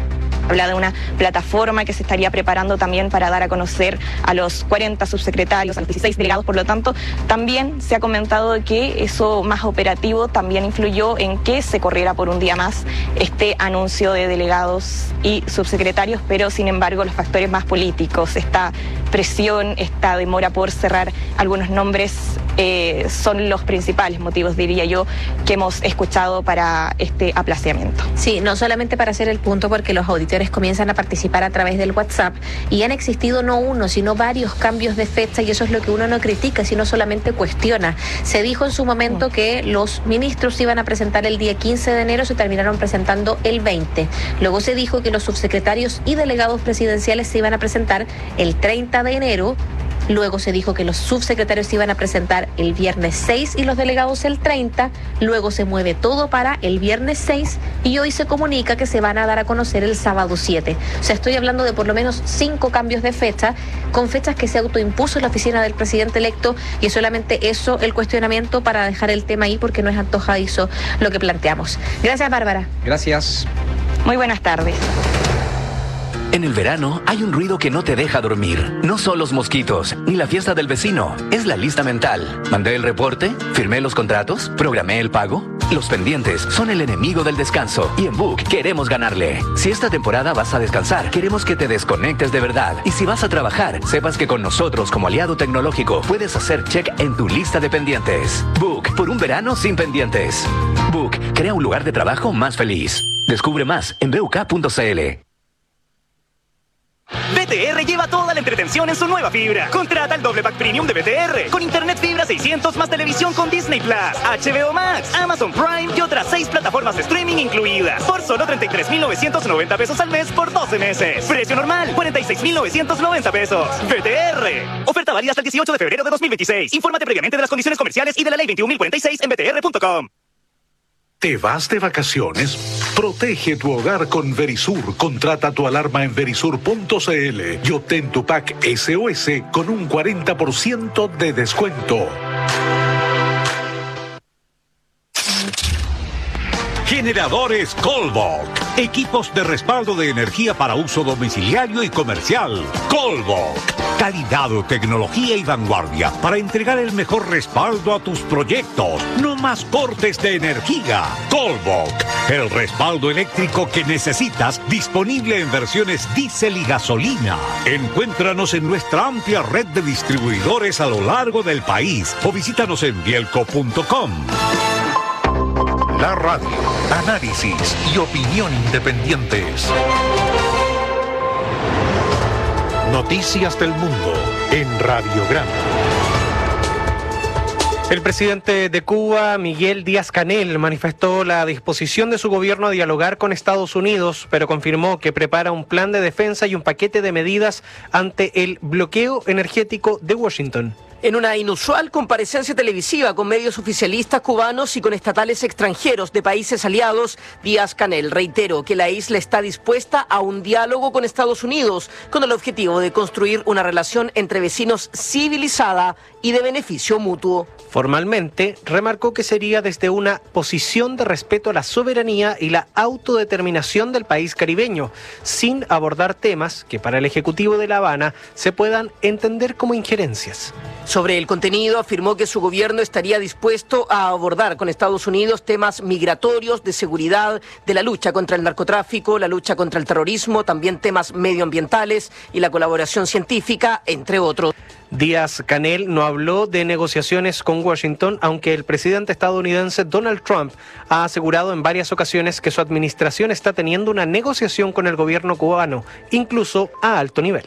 habla de una plataforma que se estaría preparando también para dar a conocer a los 40 subsecretarios, a los 16 delegados. Por lo tanto, también se ha comentado que eso más operativo también influyó en que se corriera por un día más este anuncio de delegados y subsecretarios, pero sin embargo los factores más políticos, esta presión, esta demora por cerrar algunos nombres, son los principales motivos, diría yo, que hemos escuchado para este aplazamiento. Sí, no solamente para hacer el punto, porque los auditores comienzan a participar a través del WhatsApp y han existido no uno, sino varios cambios de fecha, y eso es lo que uno no critica, sino solamente cuestiona. Se dijo en su momento que los ministros se iban a presentar el día 15 de enero, se terminaron presentando el 20. Luego se dijo que los subsecretarios y delegados presidenciales se iban a presentar el 30 de enero. Luego se dijo que los subsecretarios se iban a presentar el viernes 6 y los delegados el 30. Luego se mueve todo para el viernes 6 y hoy se comunica que se van a dar a conocer el sábado 7. O sea, estoy hablando de por lo menos 5 cambios de fecha, con fechas que se autoimpuso en la oficina del presidente electo, y es solamente eso el cuestionamiento para dejar el tema ahí, porque no es antojadizo lo que planteamos. Gracias, Bárbara. Gracias. Muy buenas tardes. En el verano hay un ruido que no te deja dormir. No son los mosquitos, ni la fiesta del vecino. Es la lista mental. Mandé el reporte, firmé los contratos, programé el pago. Los pendientes son el enemigo del descanso. Y en Book queremos ganarle. Si esta temporada vas a descansar, queremos que te desconectes de verdad. Y si vas a trabajar, sepas que con nosotros como aliado tecnológico puedes hacer check en tu lista de pendientes. Book, por un verano sin pendientes. Book, crea un lugar de trabajo más feliz. Descubre más en buk.cl. BTR lleva toda la entretención en su nueva fibra. Contrata el doble pack premium de BTR con internet fibra 600 más televisión con Disney Plus, HBO Max, Amazon Prime y otras 6 plataformas de streaming incluidas por solo 33,990 pesos al mes por 12 meses. Precio normal, 46,990 pesos. BTR. Oferta válida hasta el 18 de febrero de 2026. Infórmate previamente de las condiciones comerciales y de la ley 21.046 en btr.com. ¿Te vas de vacaciones? Protege tu hogar con Verisur. Contrata tu alarma en verisur.cl y obtén tu pack SOS con un 40% de descuento. Generadores Colbach. Equipos de respaldo de energía para uso domiciliario y comercial. Colbach. Calidad, tecnología y vanguardia para entregar el mejor respaldo a tus proyectos. No más cortes de energía. Colbach. El respaldo eléctrico que necesitas, disponible en versiones diésel y gasolina. Encuéntranos en nuestra amplia red de distribuidores a lo largo del país o visítanos en bielco.com. La radio, análisis y opinión independientes. Noticias del mundo en Radiograma. El presidente de Cuba, Miguel Díaz-Canel, manifestó la disposición de su gobierno a dialogar con Estados Unidos, pero confirmó que prepara un plan de defensa y un paquete de medidas ante el bloqueo energético de Washington. En una inusual comparecencia televisiva con medios oficialistas cubanos y con estatales extranjeros de países aliados, Díaz-Canel reiteró que la isla está dispuesta a un diálogo con Estados Unidos con el objetivo de construir una relación entre vecinos civilizada y de beneficio mutuo. Formalmente, remarcó que sería desde una posición de respeto a la soberanía y la autodeterminación del país caribeño, sin abordar temas que para el Ejecutivo de La Habana se puedan entender como injerencias. Sobre el contenido, afirmó que su gobierno estaría dispuesto a abordar con Estados Unidos temas migratorios, de seguridad, de la lucha contra el narcotráfico, la lucha contra el terrorismo, también temas medioambientales y la colaboración científica, entre otros. Díaz-Canel no habló de negociaciones con Washington, aunque el presidente estadounidense Donald Trump ha asegurado en varias ocasiones que su administración está teniendo una negociación con el gobierno cubano, incluso a alto nivel.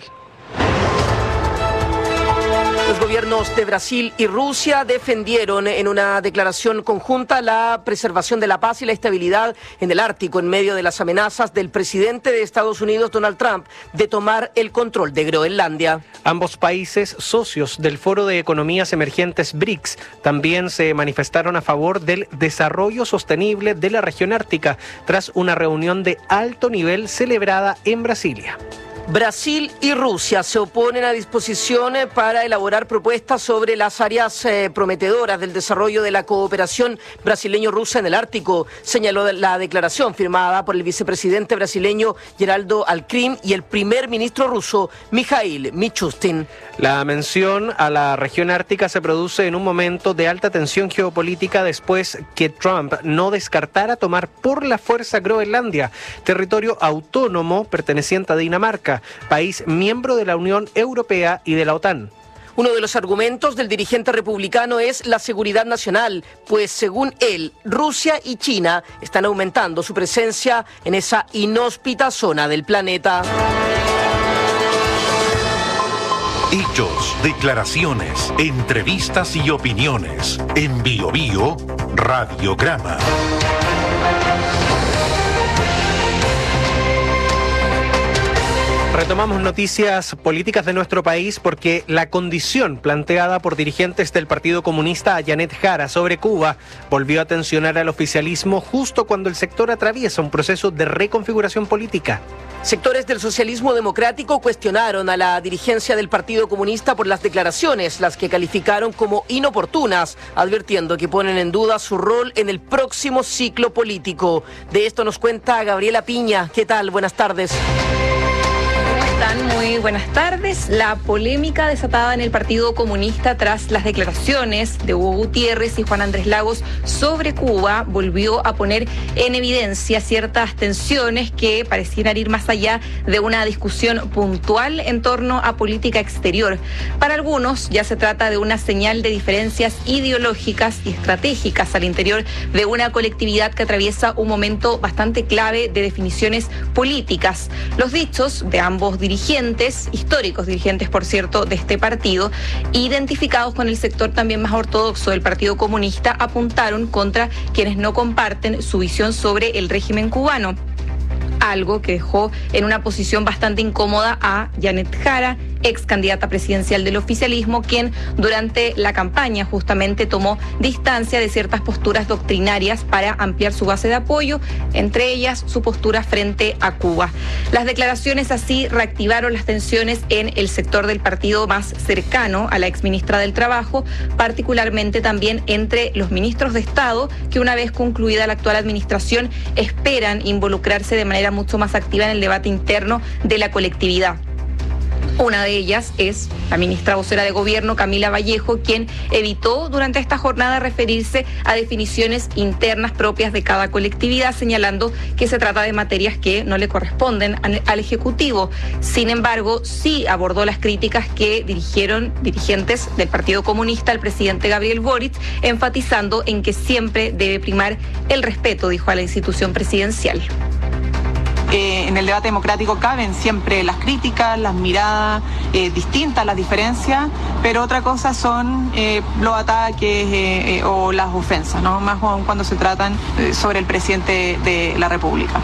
Los gobiernos de Brasil y Rusia defendieron en una declaración conjunta la preservación de la paz y la estabilidad en el Ártico en medio de las amenazas del presidente de Estados Unidos, Donald Trump, de tomar el control de Groenlandia. Ambos países, socios del Foro de Economías Emergentes BRICS, también se manifestaron a favor del desarrollo sostenible de la región ártica tras una reunión de alto nivel celebrada en Brasilia. Brasil y Rusia se oponen a disposiciones para elaborar propuestas sobre las áreas prometedoras del desarrollo de la cooperación brasileño-rusa en el Ártico, señaló la declaración firmada por el vicepresidente brasileño Geraldo Alckmin y el primer ministro ruso Mikhail Mishustin. La mención a la región ártica se produce en un momento de alta tensión geopolítica después que Trump no descartara tomar por la fuerza Groenlandia, territorio autónomo perteneciente a Dinamarca, país miembro de la Unión Europea y de la OTAN. Uno de los argumentos del dirigente republicano es la seguridad nacional, pues según él, Rusia y China están aumentando su presencia en esa inhóspita zona del planeta. Hechos, declaraciones, entrevistas y opiniones. En Bio Bio, Radiograma. Retomamos noticias políticas de nuestro país porque la condición planteada por dirigentes del Partido Comunista a Janet Jara sobre Cuba volvió a tensionar al oficialismo justo cuando el sector atraviesa un proceso de reconfiguración política. Sectores del socialismo democrático cuestionaron a la dirigencia del Partido Comunista por las declaraciones, las que calificaron como inoportunas, advirtiendo que ponen en duda su rol en el próximo ciclo político. De esto nos cuenta Gabriela Piña. ¿Qué tal? Buenas tardes. Muy buenas tardes. La polémica desatada en el Partido Comunista tras las declaraciones de Hugo Gutiérrez y Juan Andrés Lagos sobre Cuba volvió a poner en evidencia ciertas tensiones que parecieran ir más allá de una discusión puntual en torno a política exterior. Para algunos ya se trata de una señal de diferencias ideológicas y estratégicas al interior de una colectividad que atraviesa un momento bastante clave de definiciones políticas. Los dichos de ambos dirigentes, históricos dirigentes, por cierto, de este partido, identificados con el sector también más ortodoxo del Partido Comunista, apuntaron contra quienes no comparten su visión sobre el régimen cubano. Algo que dejó en una posición bastante incómoda a Janet Jara, ex candidata presidencial del oficialismo, quien durante la campaña justamente tomó distancia de ciertas posturas doctrinarias para ampliar su base de apoyo, entre ellas su postura frente a Cuba. Las declaraciones así reactivaron las tensiones en el sector del partido más cercano a la exministra del Trabajo, particularmente también entre los ministros de Estado, que una vez concluida la actual administración esperan involucrarse de manera mucho más activa en el debate interno de la colectividad. Una de ellas es la ministra vocera de Gobierno, Camila Vallejo, quien evitó durante esta jornada referirse a definiciones internas propias de cada colectividad, señalando que se trata de materias que no le corresponden al Ejecutivo. Sin embargo, sí abordó las críticas que dirigieron dirigentes del Partido Comunista al presidente Gabriel Boric, enfatizando en que siempre debe primar el respeto, dijo, a la institución presidencial. En el debate democrático caben siempre las críticas, las miradas distintas, las diferencias, pero otra cosa son los ataques o las ofensas, ¿no? Más cuando se tratan sobre el presidente de la República.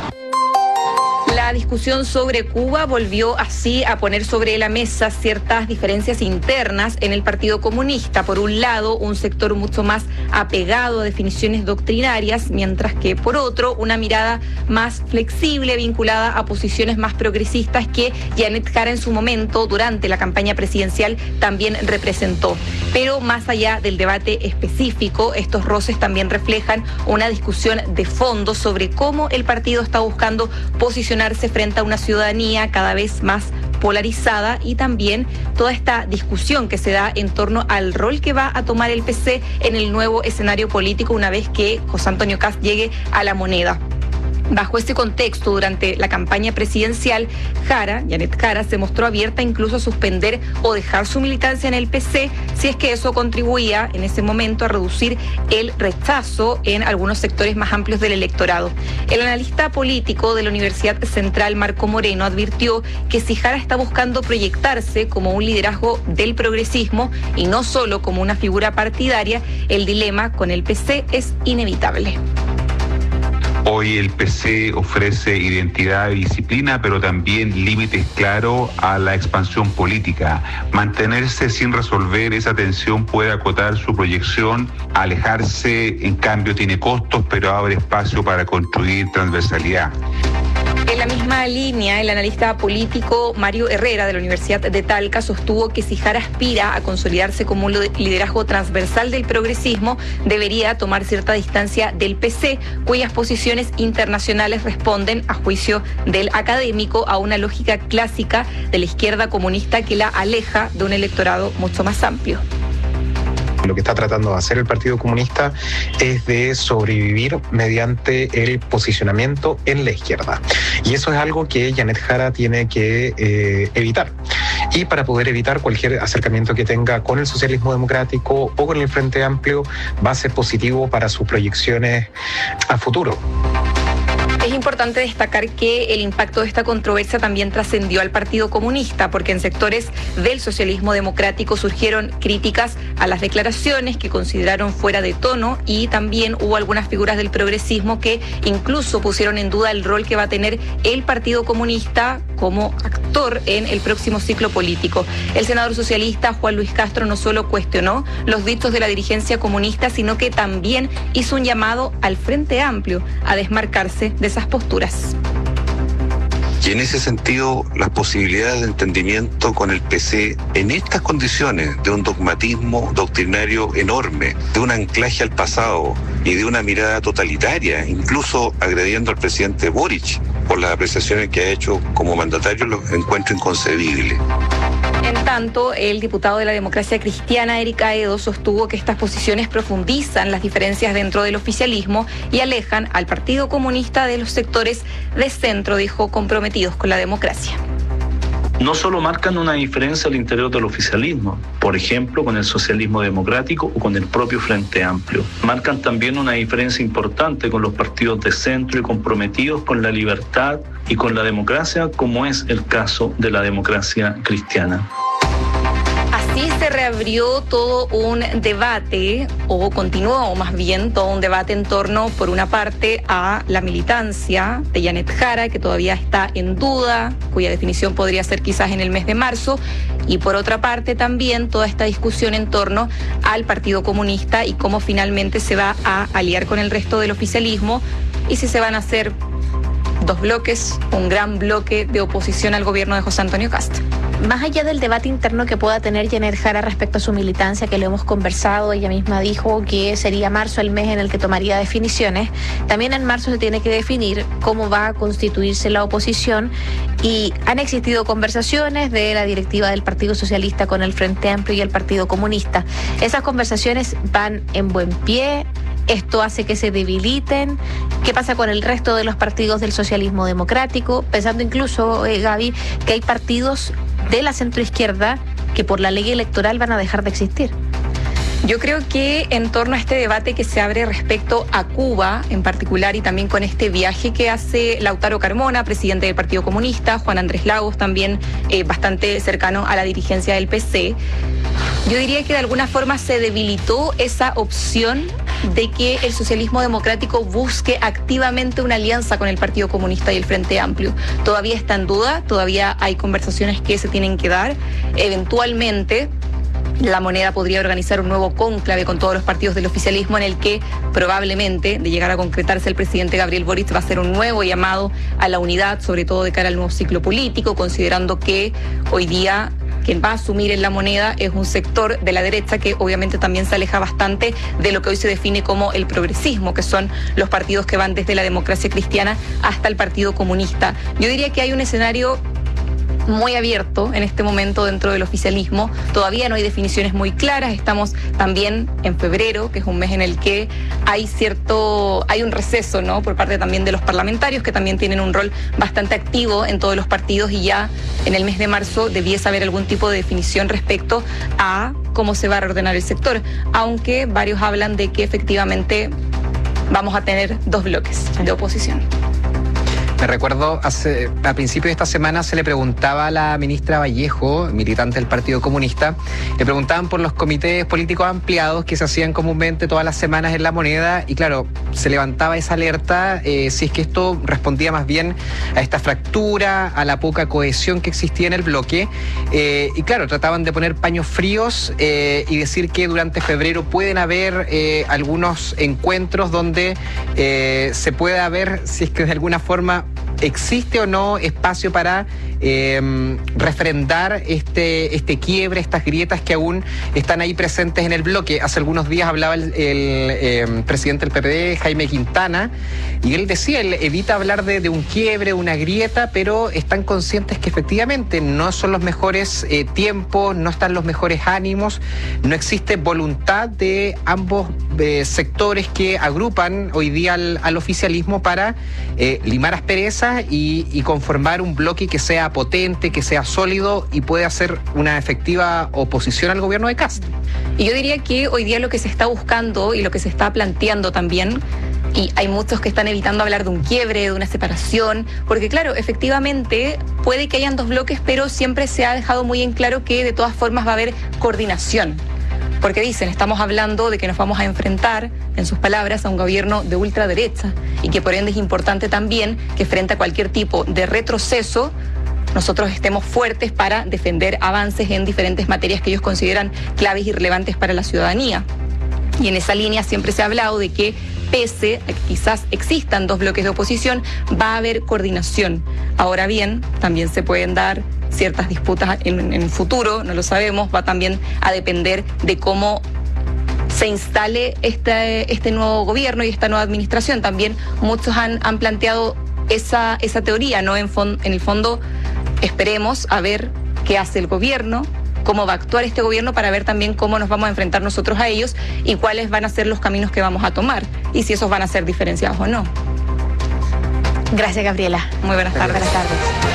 La discusión sobre Cuba volvió así a poner sobre la mesa ciertas diferencias internas en el Partido Comunista. Por un lado, un sector mucho más apegado a definiciones doctrinarias, mientras que por otro, una mirada más flexible vinculada a posiciones más progresistas que Janet Jara en su momento, durante la campaña presidencial, también representó. Pero más allá del debate específico, estos roces también reflejan una discusión de fondo sobre cómo el partido está buscando posicionarse frente a una ciudadanía cada vez más polarizada, y también toda esta discusión que se da en torno al rol que va a tomar el PC en el nuevo escenario político una vez que José Antonio Kast llegue a la moneda. Bajo ese contexto, durante la campaña presidencial, Janet Jara, se mostró abierta incluso a suspender o dejar su militancia en el PC si es que eso contribuía en ese momento a reducir el rechazo en algunos sectores más amplios del electorado. El analista político de la Universidad Central, Marco Moreno, advirtió que si Jara está buscando proyectarse como un liderazgo del progresismo y no solo como una figura partidaria, el dilema con el PC es inevitable. Hoy el PC ofrece identidad y disciplina, pero también límites claros a la expansión política. Mantenerse sin resolver esa tensión puede acotar su proyección, alejarse, en cambio, tiene costos, pero abre espacio para construir transversalidad. El la misma línea, el analista político Mario Herrera de la Universidad de Talca sostuvo que si Jara aspira a consolidarse como un liderazgo transversal del progresismo, debería tomar cierta distancia del PC, cuyas posiciones internacionales responden, a juicio del académico, a una lógica clásica de la izquierda comunista que la aleja de un electorado mucho más amplio. Lo que está tratando de hacer el Partido Comunista es de sobrevivir mediante el posicionamiento en la izquierda. Y eso es algo que Janet Jara tiene que evitar. Y para poder evitar cualquier acercamiento que tenga con el socialismo democrático o con el Frente Amplio, va a ser positivo para sus proyecciones a futuro. Es importante destacar que el impacto de esta controversia también trascendió al Partido Comunista, porque en sectores del socialismo democrático surgieron críticas a las declaraciones que consideraron fuera de tono, y también hubo algunas figuras del progresismo que incluso pusieron en duda el rol que va a tener el Partido Comunista como actor en el próximo ciclo político. El senador socialista Juan Luis Castro no solo cuestionó los dichos de la dirigencia comunista, sino que también hizo un llamado al Frente Amplio a desmarcarse de esas posturas. Y en ese sentido, las posibilidades de entendimiento con el PC en estas condiciones de un dogmatismo doctrinario enorme, de un anclaje al pasado y de una mirada totalitaria, incluso agrediendo al presidente Boric por las apreciaciones que ha hecho como mandatario, lo encuentro inconcebible. En tanto, el diputado de la Democracia Cristiana, Eric Aedo, sostuvo que estas posiciones profundizan las diferencias dentro del oficialismo y alejan al Partido Comunista de los sectores de centro, dijo, comprometidos con la democracia. No solo marcan una diferencia al interior del oficialismo, por ejemplo, con el socialismo democrático o con el propio Frente Amplio. Marcan también una diferencia importante con los partidos de centro y comprometidos con la libertad y con la democracia, como es el caso de la Democracia Cristiana. Así se reabrió todo un debate, o continuó más bien todo un debate en torno, por una parte, a la militancia de Janet Jara, que todavía está en duda, cuya definición podría ser quizás en el mes de marzo, y por otra parte también toda esta discusión en torno al Partido Comunista y cómo finalmente se va a aliar con el resto del oficialismo, y si se van a hacer dos bloques, un gran bloque de oposición al gobierno de José Antonio Kast. Más allá del debate interno que pueda tener Janet Jara respecto a su militancia, que lo hemos conversado, ella misma dijo que sería marzo el mes en el que tomaría definiciones, también en marzo se tiene que definir cómo va a constituirse la oposición, y han existido conversaciones de la directiva del Partido Socialista con el Frente Amplio y el Partido Comunista. Esas conversaciones van en buen pie. Esto hace que se debiliten. ¿Qué pasa con el resto de los partidos del socialismo democrático? Pensando incluso, Gaby, que hay partidos de la centroizquierda que por la ley electoral van a dejar de existir. Yo creo que en torno a este debate que se abre respecto a Cuba en particular, y también con este viaje que hace Lautaro Carmona, presidente del Partido Comunista, Juan Andrés Lagos, también bastante cercano a la dirigencia del PC, yo diría que de alguna forma se debilitó esa opción de que el socialismo democrático busque activamente una alianza con el Partido Comunista y el Frente Amplio. Todavía está en duda, todavía hay conversaciones que se tienen que dar. Eventualmente La Moneda podría organizar un nuevo cónclave con todos los partidos del oficialismo, en el que probablemente, de llegar a concretarse, el presidente Gabriel Boric va a hacer un nuevo llamado a la unidad, sobre todo de cara al nuevo ciclo político, considerando que hoy día quien va a asumir en La Moneda es un sector de la derecha que obviamente también se aleja bastante de lo que hoy se define como el progresismo, que son los partidos que van desde la Democracia Cristiana hasta el Partido Comunista. Yo diría que hay un escenario muy abierto en este momento dentro del oficialismo. Todavía no hay definiciones muy claras. Estamos también en febrero, que es un mes en el que hay un receso, ¿no?, por parte también de los parlamentarios, que también tienen un rol bastante activo en todos los partidos, y ya en el mes de marzo debiese haber algún tipo de definición respecto a cómo se va a reordenar el sector, aunque varios hablan de que efectivamente vamos a tener dos bloques de oposición. Me recuerdo, a principio de esta semana se le preguntaba a la ministra Vallejo, militante del Partido Comunista, le preguntaban por los comités políticos ampliados que se hacían comúnmente todas las semanas en La Moneda, y claro, se levantaba esa alerta si es que esto respondía más bien a esta fractura, a la poca cohesión que existía en el bloque, y claro, trataban de poner paños fríos y decir que durante febrero pueden haber algunos encuentros donde se pueda ver si es que de alguna forma ¿existe o no espacio para refrendar este quiebre, estas grietas que aún están ahí presentes en el bloque? Hace algunos días hablaba el presidente del PPD, Jaime Quintana, y él decía, él evita hablar de un quiebre, una grieta, pero están conscientes que efectivamente no son los mejores tiempos, no están los mejores ánimos, no existe voluntad de ambos sectores que agrupan hoy día al oficialismo para limar asperezas y conformar un bloque que sea potente, que sea sólido y pueda hacer una efectiva oposición al gobierno de Kast. Y yo diría que hoy día lo que se está buscando y lo que se está planteando también, y hay muchos que están evitando hablar de un quiebre, de una separación, porque claro, efectivamente puede que hayan dos bloques, pero siempre se ha dejado muy en claro que de todas formas va a haber coordinación. Porque dicen, estamos hablando de que nos vamos a enfrentar, en sus palabras, a un gobierno de ultraderecha y que por ende es importante también que frente a cualquier tipo de retroceso nosotros estemos fuertes para defender avances en diferentes materias que ellos consideran claves y relevantes para la ciudadanía. Y en esa línea siempre se ha hablado de que pese a que quizás existan dos bloques de oposición, va a haber coordinación. Ahora bien, también se pueden dar ciertas disputas en el futuro, no lo sabemos, va también a depender de cómo se instale este nuevo gobierno y esta nueva administración. También muchos han planteado esa teoría, ¿no? En el fondo, esperemos a ver qué hace el gobierno, cómo va a actuar este gobierno para ver también cómo nos vamos a enfrentar nosotros a ellos y cuáles van a ser los caminos que vamos a tomar y si esos van a ser diferenciados o no. Gracias, Gabriela. Muy buenas tardes. Buenas tardes.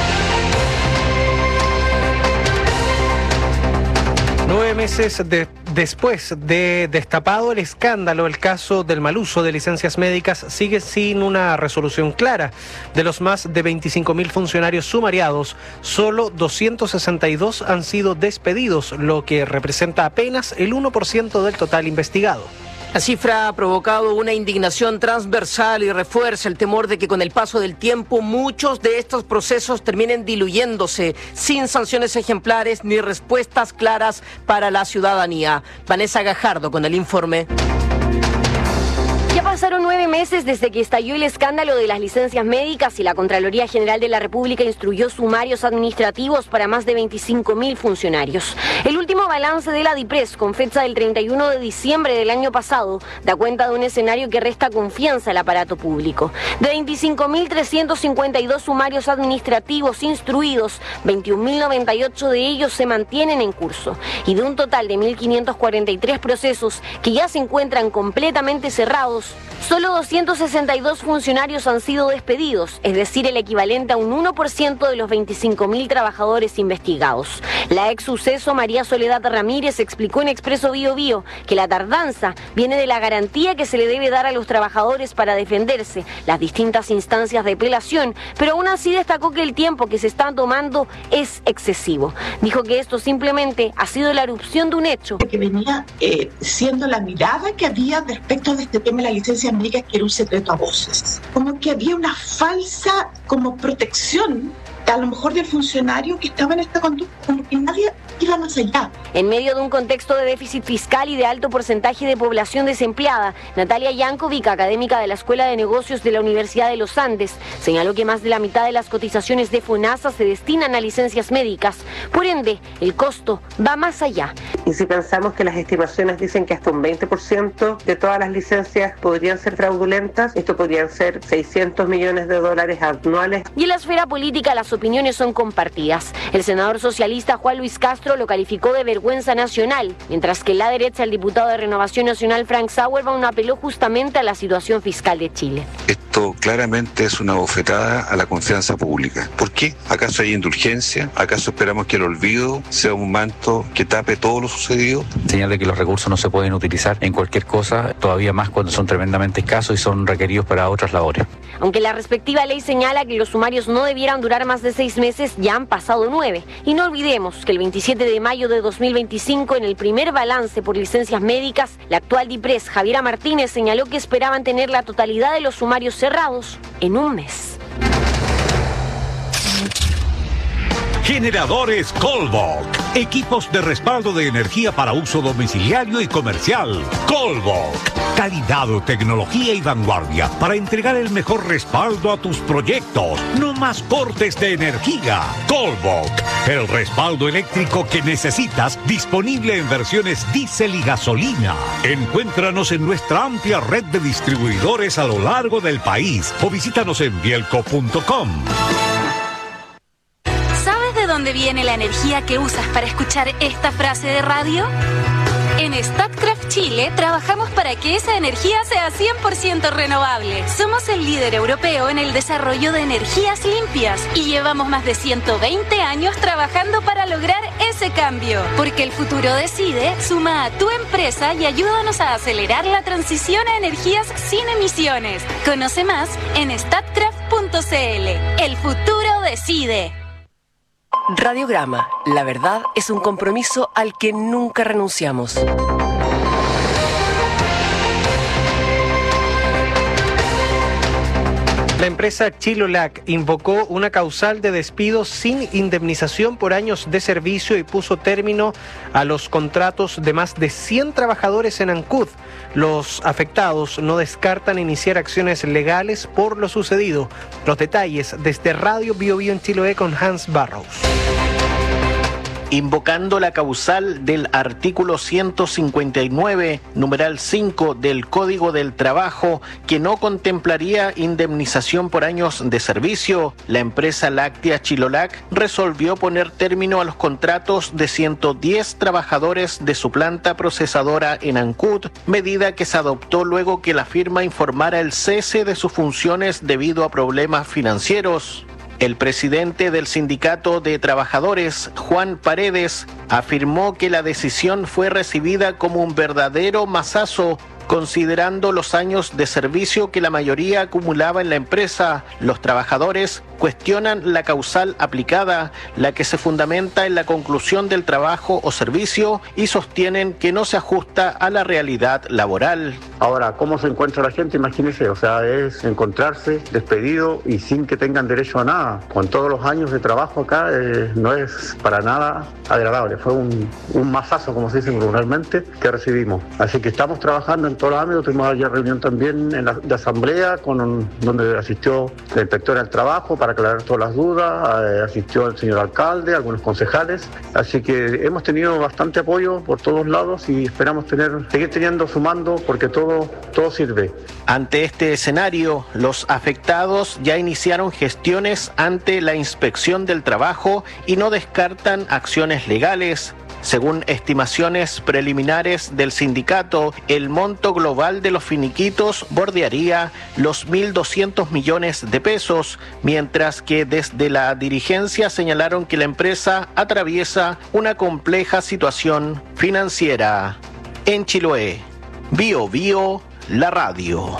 9 meses después de destapado el escándalo, el caso del mal uso de licencias médicas sigue sin una resolución clara. De los más de 25.000 funcionarios sumariados, solo 262 han sido despedidos, lo que representa apenas el 1% del total investigado. La cifra ha provocado una indignación transversal y refuerza el temor de que con el paso del tiempo muchos de estos procesos terminen diluyéndose sin sanciones ejemplares ni respuestas claras para la ciudadanía. Vanessa Gajardo con el informe. Ya pasaron 9 meses desde que estalló el escándalo de las licencias médicas y la Contraloría General de la República instruyó sumarios administrativos para más de 25.000 funcionarios. El último balance de la DIPRES, con fecha del 31 de diciembre del año pasado, da cuenta de un escenario que resta confianza al aparato público. De 25.352 sumarios administrativos instruidos, 21.098 de ellos se mantienen en curso. Y de un total de 1.543 procesos que ya se encuentran completamente cerrados, solo 262 funcionarios han sido despedidos, es decir, el equivalente a un 1% de los 25.000 trabajadores investigados. La ex suceso María Soledad Ramírez explicó en Expreso Bio Bio que la tardanza viene de la garantía que se le debe dar a los trabajadores para defenderse, las distintas instancias de apelación, pero aún así destacó que el tiempo que se está tomando es excesivo. Dijo que esto simplemente ha sido la erupción de un hecho que venía siendo la mirada que había respecto de este tema de las licencias médicas, que era un secreto a voces. Como que había una falsa como protección a lo mejor del funcionario que estaba en esta conducta, como que nadie iba más allá. En medio de un contexto de déficit fiscal y de alto porcentaje de población desempleada, Natalia Yankovic, académica de la Escuela de Negocios de la Universidad de los Andes, señaló que más de la mitad de las cotizaciones de FONASA se destinan a licencias médicas. Por ende, el costo va más allá. Y si pensamos que las estimaciones dicen que hasta un 20% de todas las licencias podrían ser fraudulentas, esto podrían ser $600 millones anuales. Y en la esfera política, las opiniones son compartidas. El senador socialista Juan Luis Castro lo calificó de vergüenza nacional, mientras que en la derecha el diputado de Renovación Nacional Frank Sauerbaum apeló justamente a la situación fiscal de Chile. Esto claramente es una bofetada a la confianza pública. ¿Por qué? ¿Acaso hay indulgencia? ¿Acaso esperamos que el olvido sea un manto que tape todo lo sucedido? Señal de que los recursos no se pueden utilizar en cualquier cosa, todavía más cuando son tremendamente escasos y son requeridos para otras labores. Aunque la respectiva ley señala que los sumarios no debieran durar más de 6 meses, ya han pasado 9. Y no olvidemos que el 27 de mayo de 2025, en el primer balance por licencias médicas, la actual DIPRES, Javiera Martínez, señaló que esperaban tener la totalidad de los sumarios cerrados en un mes. Generadores Colvolk. Equipos de respaldo de energía para uso domiciliario y comercial. Colvolk. Calidad, tecnología y vanguardia para entregar el mejor respaldo a tus proyectos. No más cortes de energía. Colvolk. El respaldo eléctrico que necesitas, disponible en versiones diésel y gasolina. Encuéntranos en nuestra amplia red de distribuidores a lo largo del país o visítanos en bielco.com. ¿Sabes de dónde viene la energía que usas para escuchar esta frase de radio? En Statkraft Chile trabajamos para que esa energía sea 100% renovable. Somos el líder europeo en el desarrollo de energías limpias y llevamos más de 120 años trabajando para lograr ese cambio. Porque el futuro decide, suma a tu empresa y ayúdanos a acelerar la transición a energías sin emisiones. Conoce más en statkraft.cl. El futuro decide. Radiograma, la verdad es un compromiso al que nunca renunciamos. La empresa Chilolac invocó una causal de despido sin indemnización por años de servicio y puso término a los contratos de más de 100 trabajadores en Ancud. Los afectados no descartan iniciar acciones legales por lo sucedido. Los detalles desde Radio Bio Bio en Chiloé con Hans Barrows. Invocando la causal del artículo 159, numeral 5 del Código del Trabajo, que no contemplaría indemnización por años de servicio, la empresa láctea Chilolac resolvió poner término a los contratos de 110 trabajadores de su planta procesadora en Ancud, medida que se adoptó luego que la firma informara el cese de sus funciones debido a problemas financieros. El presidente del Sindicato de Trabajadores, Juan Paredes, afirmó que la decisión fue recibida como un verdadero mazazo, considerando los años de servicio que la mayoría acumulaba en la empresa. Los trabajadores cuestionan la causal aplicada, la que se fundamenta en la conclusión del trabajo o servicio, y sostienen que no se ajusta a la realidad laboral. Ahora, ¿cómo se encuentra la gente? Imagínense, o sea, es encontrarse despedido y sin que tengan derecho a nada. Con todos los años de trabajo acá, no es para nada agradable. Fue un mazazo, como se dice vulgarmente, que recibimos. Así que estamos trabajando en todos los ámbitos. Tuvimos ayer reunión también en la asamblea, donde asistió la inspectora del trabajo para aclarar todas las dudas, asistió el señor alcalde, algunos concejales. Así que hemos tenido bastante apoyo por todos lados y esperamos seguir teniendo, sumando, porque todo sirve. Ante este escenario, los afectados ya iniciaron gestiones ante la Inspección del Trabajo y no descartan acciones legales. Según estimaciones preliminares del sindicato, el monto global de los finiquitos bordearía los 1.200 millones de pesos, mientras que desde la dirigencia señalaron que la empresa atraviesa una compleja situación financiera. En Chiloé, Bio Bio, la radio.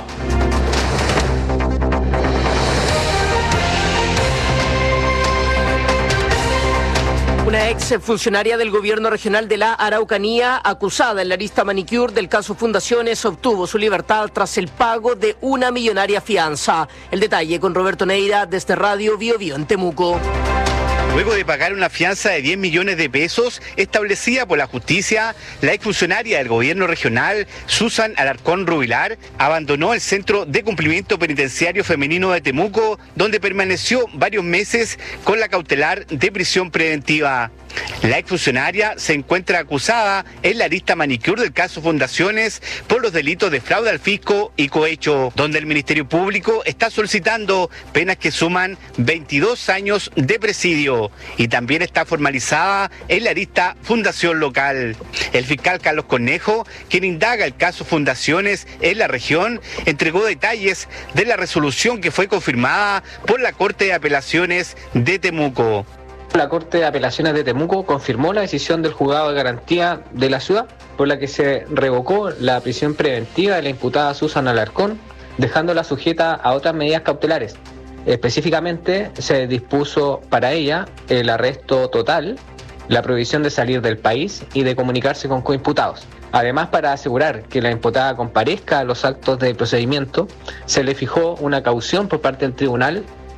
Una ex funcionaria del gobierno regional de la Araucanía, acusada en la lista manicure del caso Fundaciones, obtuvo su libertad tras el pago de una millonaria fianza. El detalle con Roberto Neira desde Radio Bio Bio en Temuco. Luego de pagar una fianza de 10 millones de pesos establecida por la justicia, la exfuncionaria del gobierno regional, Susan Alarcón Rubilar, abandonó el Centro de Cumplimiento Penitenciario Femenino de Temuco, donde permaneció varios meses con la cautelar de prisión preventiva. La exfuncionaria se encuentra acusada en la lista manicure del caso Fundaciones por los delitos de fraude al fisco y cohecho, donde el Ministerio Público está solicitando penas que suman 22 años de presidio, y también está formalizada en la lista Fundación Local. El fiscal Carlos Cornejo, quien indaga el caso Fundaciones en la región, entregó detalles de la resolución que fue confirmada por la Corte de Apelaciones de Temuco. La Corte de Apelaciones de Temuco confirmó la decisión del Juzgado de Garantía de la ciudad, por la que se revocó la prisión preventiva de la imputada Susan Alarcón, dejándola sujeta a otras medidas cautelares. Específicamente, se dispuso para ella el arresto total, la prohibición de salir del país y de comunicarse con coimputados. Además, para asegurar que la imputada comparezca a los actos de procedimiento, se le fijó una caución por parte del tribunal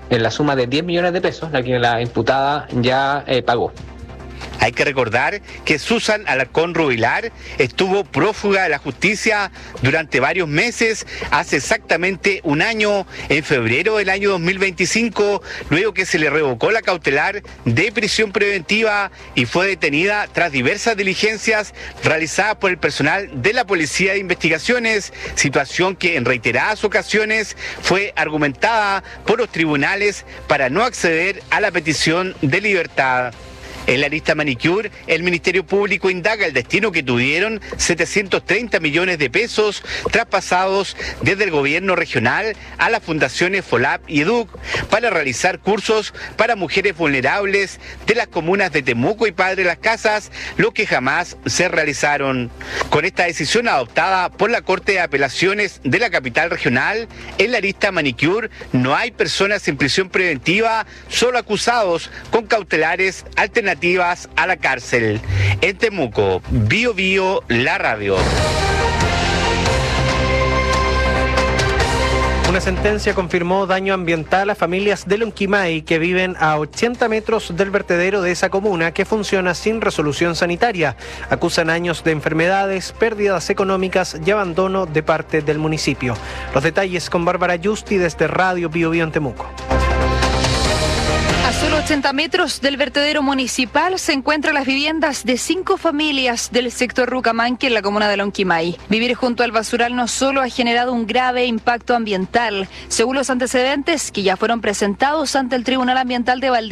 en la suma de 10 millones de pesos, la que la imputada ya pagó. Hay que recordar que Susan Alarcón Rubilar estuvo prófuga de la justicia durante varios meses, hace exactamente un año, en febrero del año 2025, luego que se le revocó la cautelar de prisión preventiva y fue detenida tras diversas diligencias realizadas por el personal de la Policía de Investigaciones, situación que en reiteradas ocasiones fue argumentada por los tribunales para no acceder a la petición de libertad. En la lista Manicure, el Ministerio Público indaga el destino que tuvieron 730 millones de pesos traspasados desde el gobierno regional a las fundaciones FOLAP y EDUC para realizar cursos para mujeres vulnerables de las comunas de Temuco y Padre Las Casas, lo que jamás se realizaron. Con esta decisión adoptada por la Corte de Apelaciones de la capital regional, en la lista Manicure no hay personas en prisión preventiva, solo acusados con cautelares alternativas a la cárcel. En Temuco, Bio Bio, la radio. Una sentencia confirmó daño ambiental a familias de Lonquimay que viven a 80 metros del vertedero de esa comuna que funciona sin resolución sanitaria. Acusan años de enfermedades, pérdidas económicas y abandono de parte del municipio. Los detalles con Bárbara Justi desde Radio Bio Bio en Temuco. A solo 80 metros del vertedero municipal se encuentran las viviendas de 5 familias del sector Rucamanque en la comuna de Lonquimay. Vivir junto al basural no solo ha generado un grave impacto ambiental, según los antecedentes que ya fueron presentados ante el Tribunal Ambiental de Valdivia.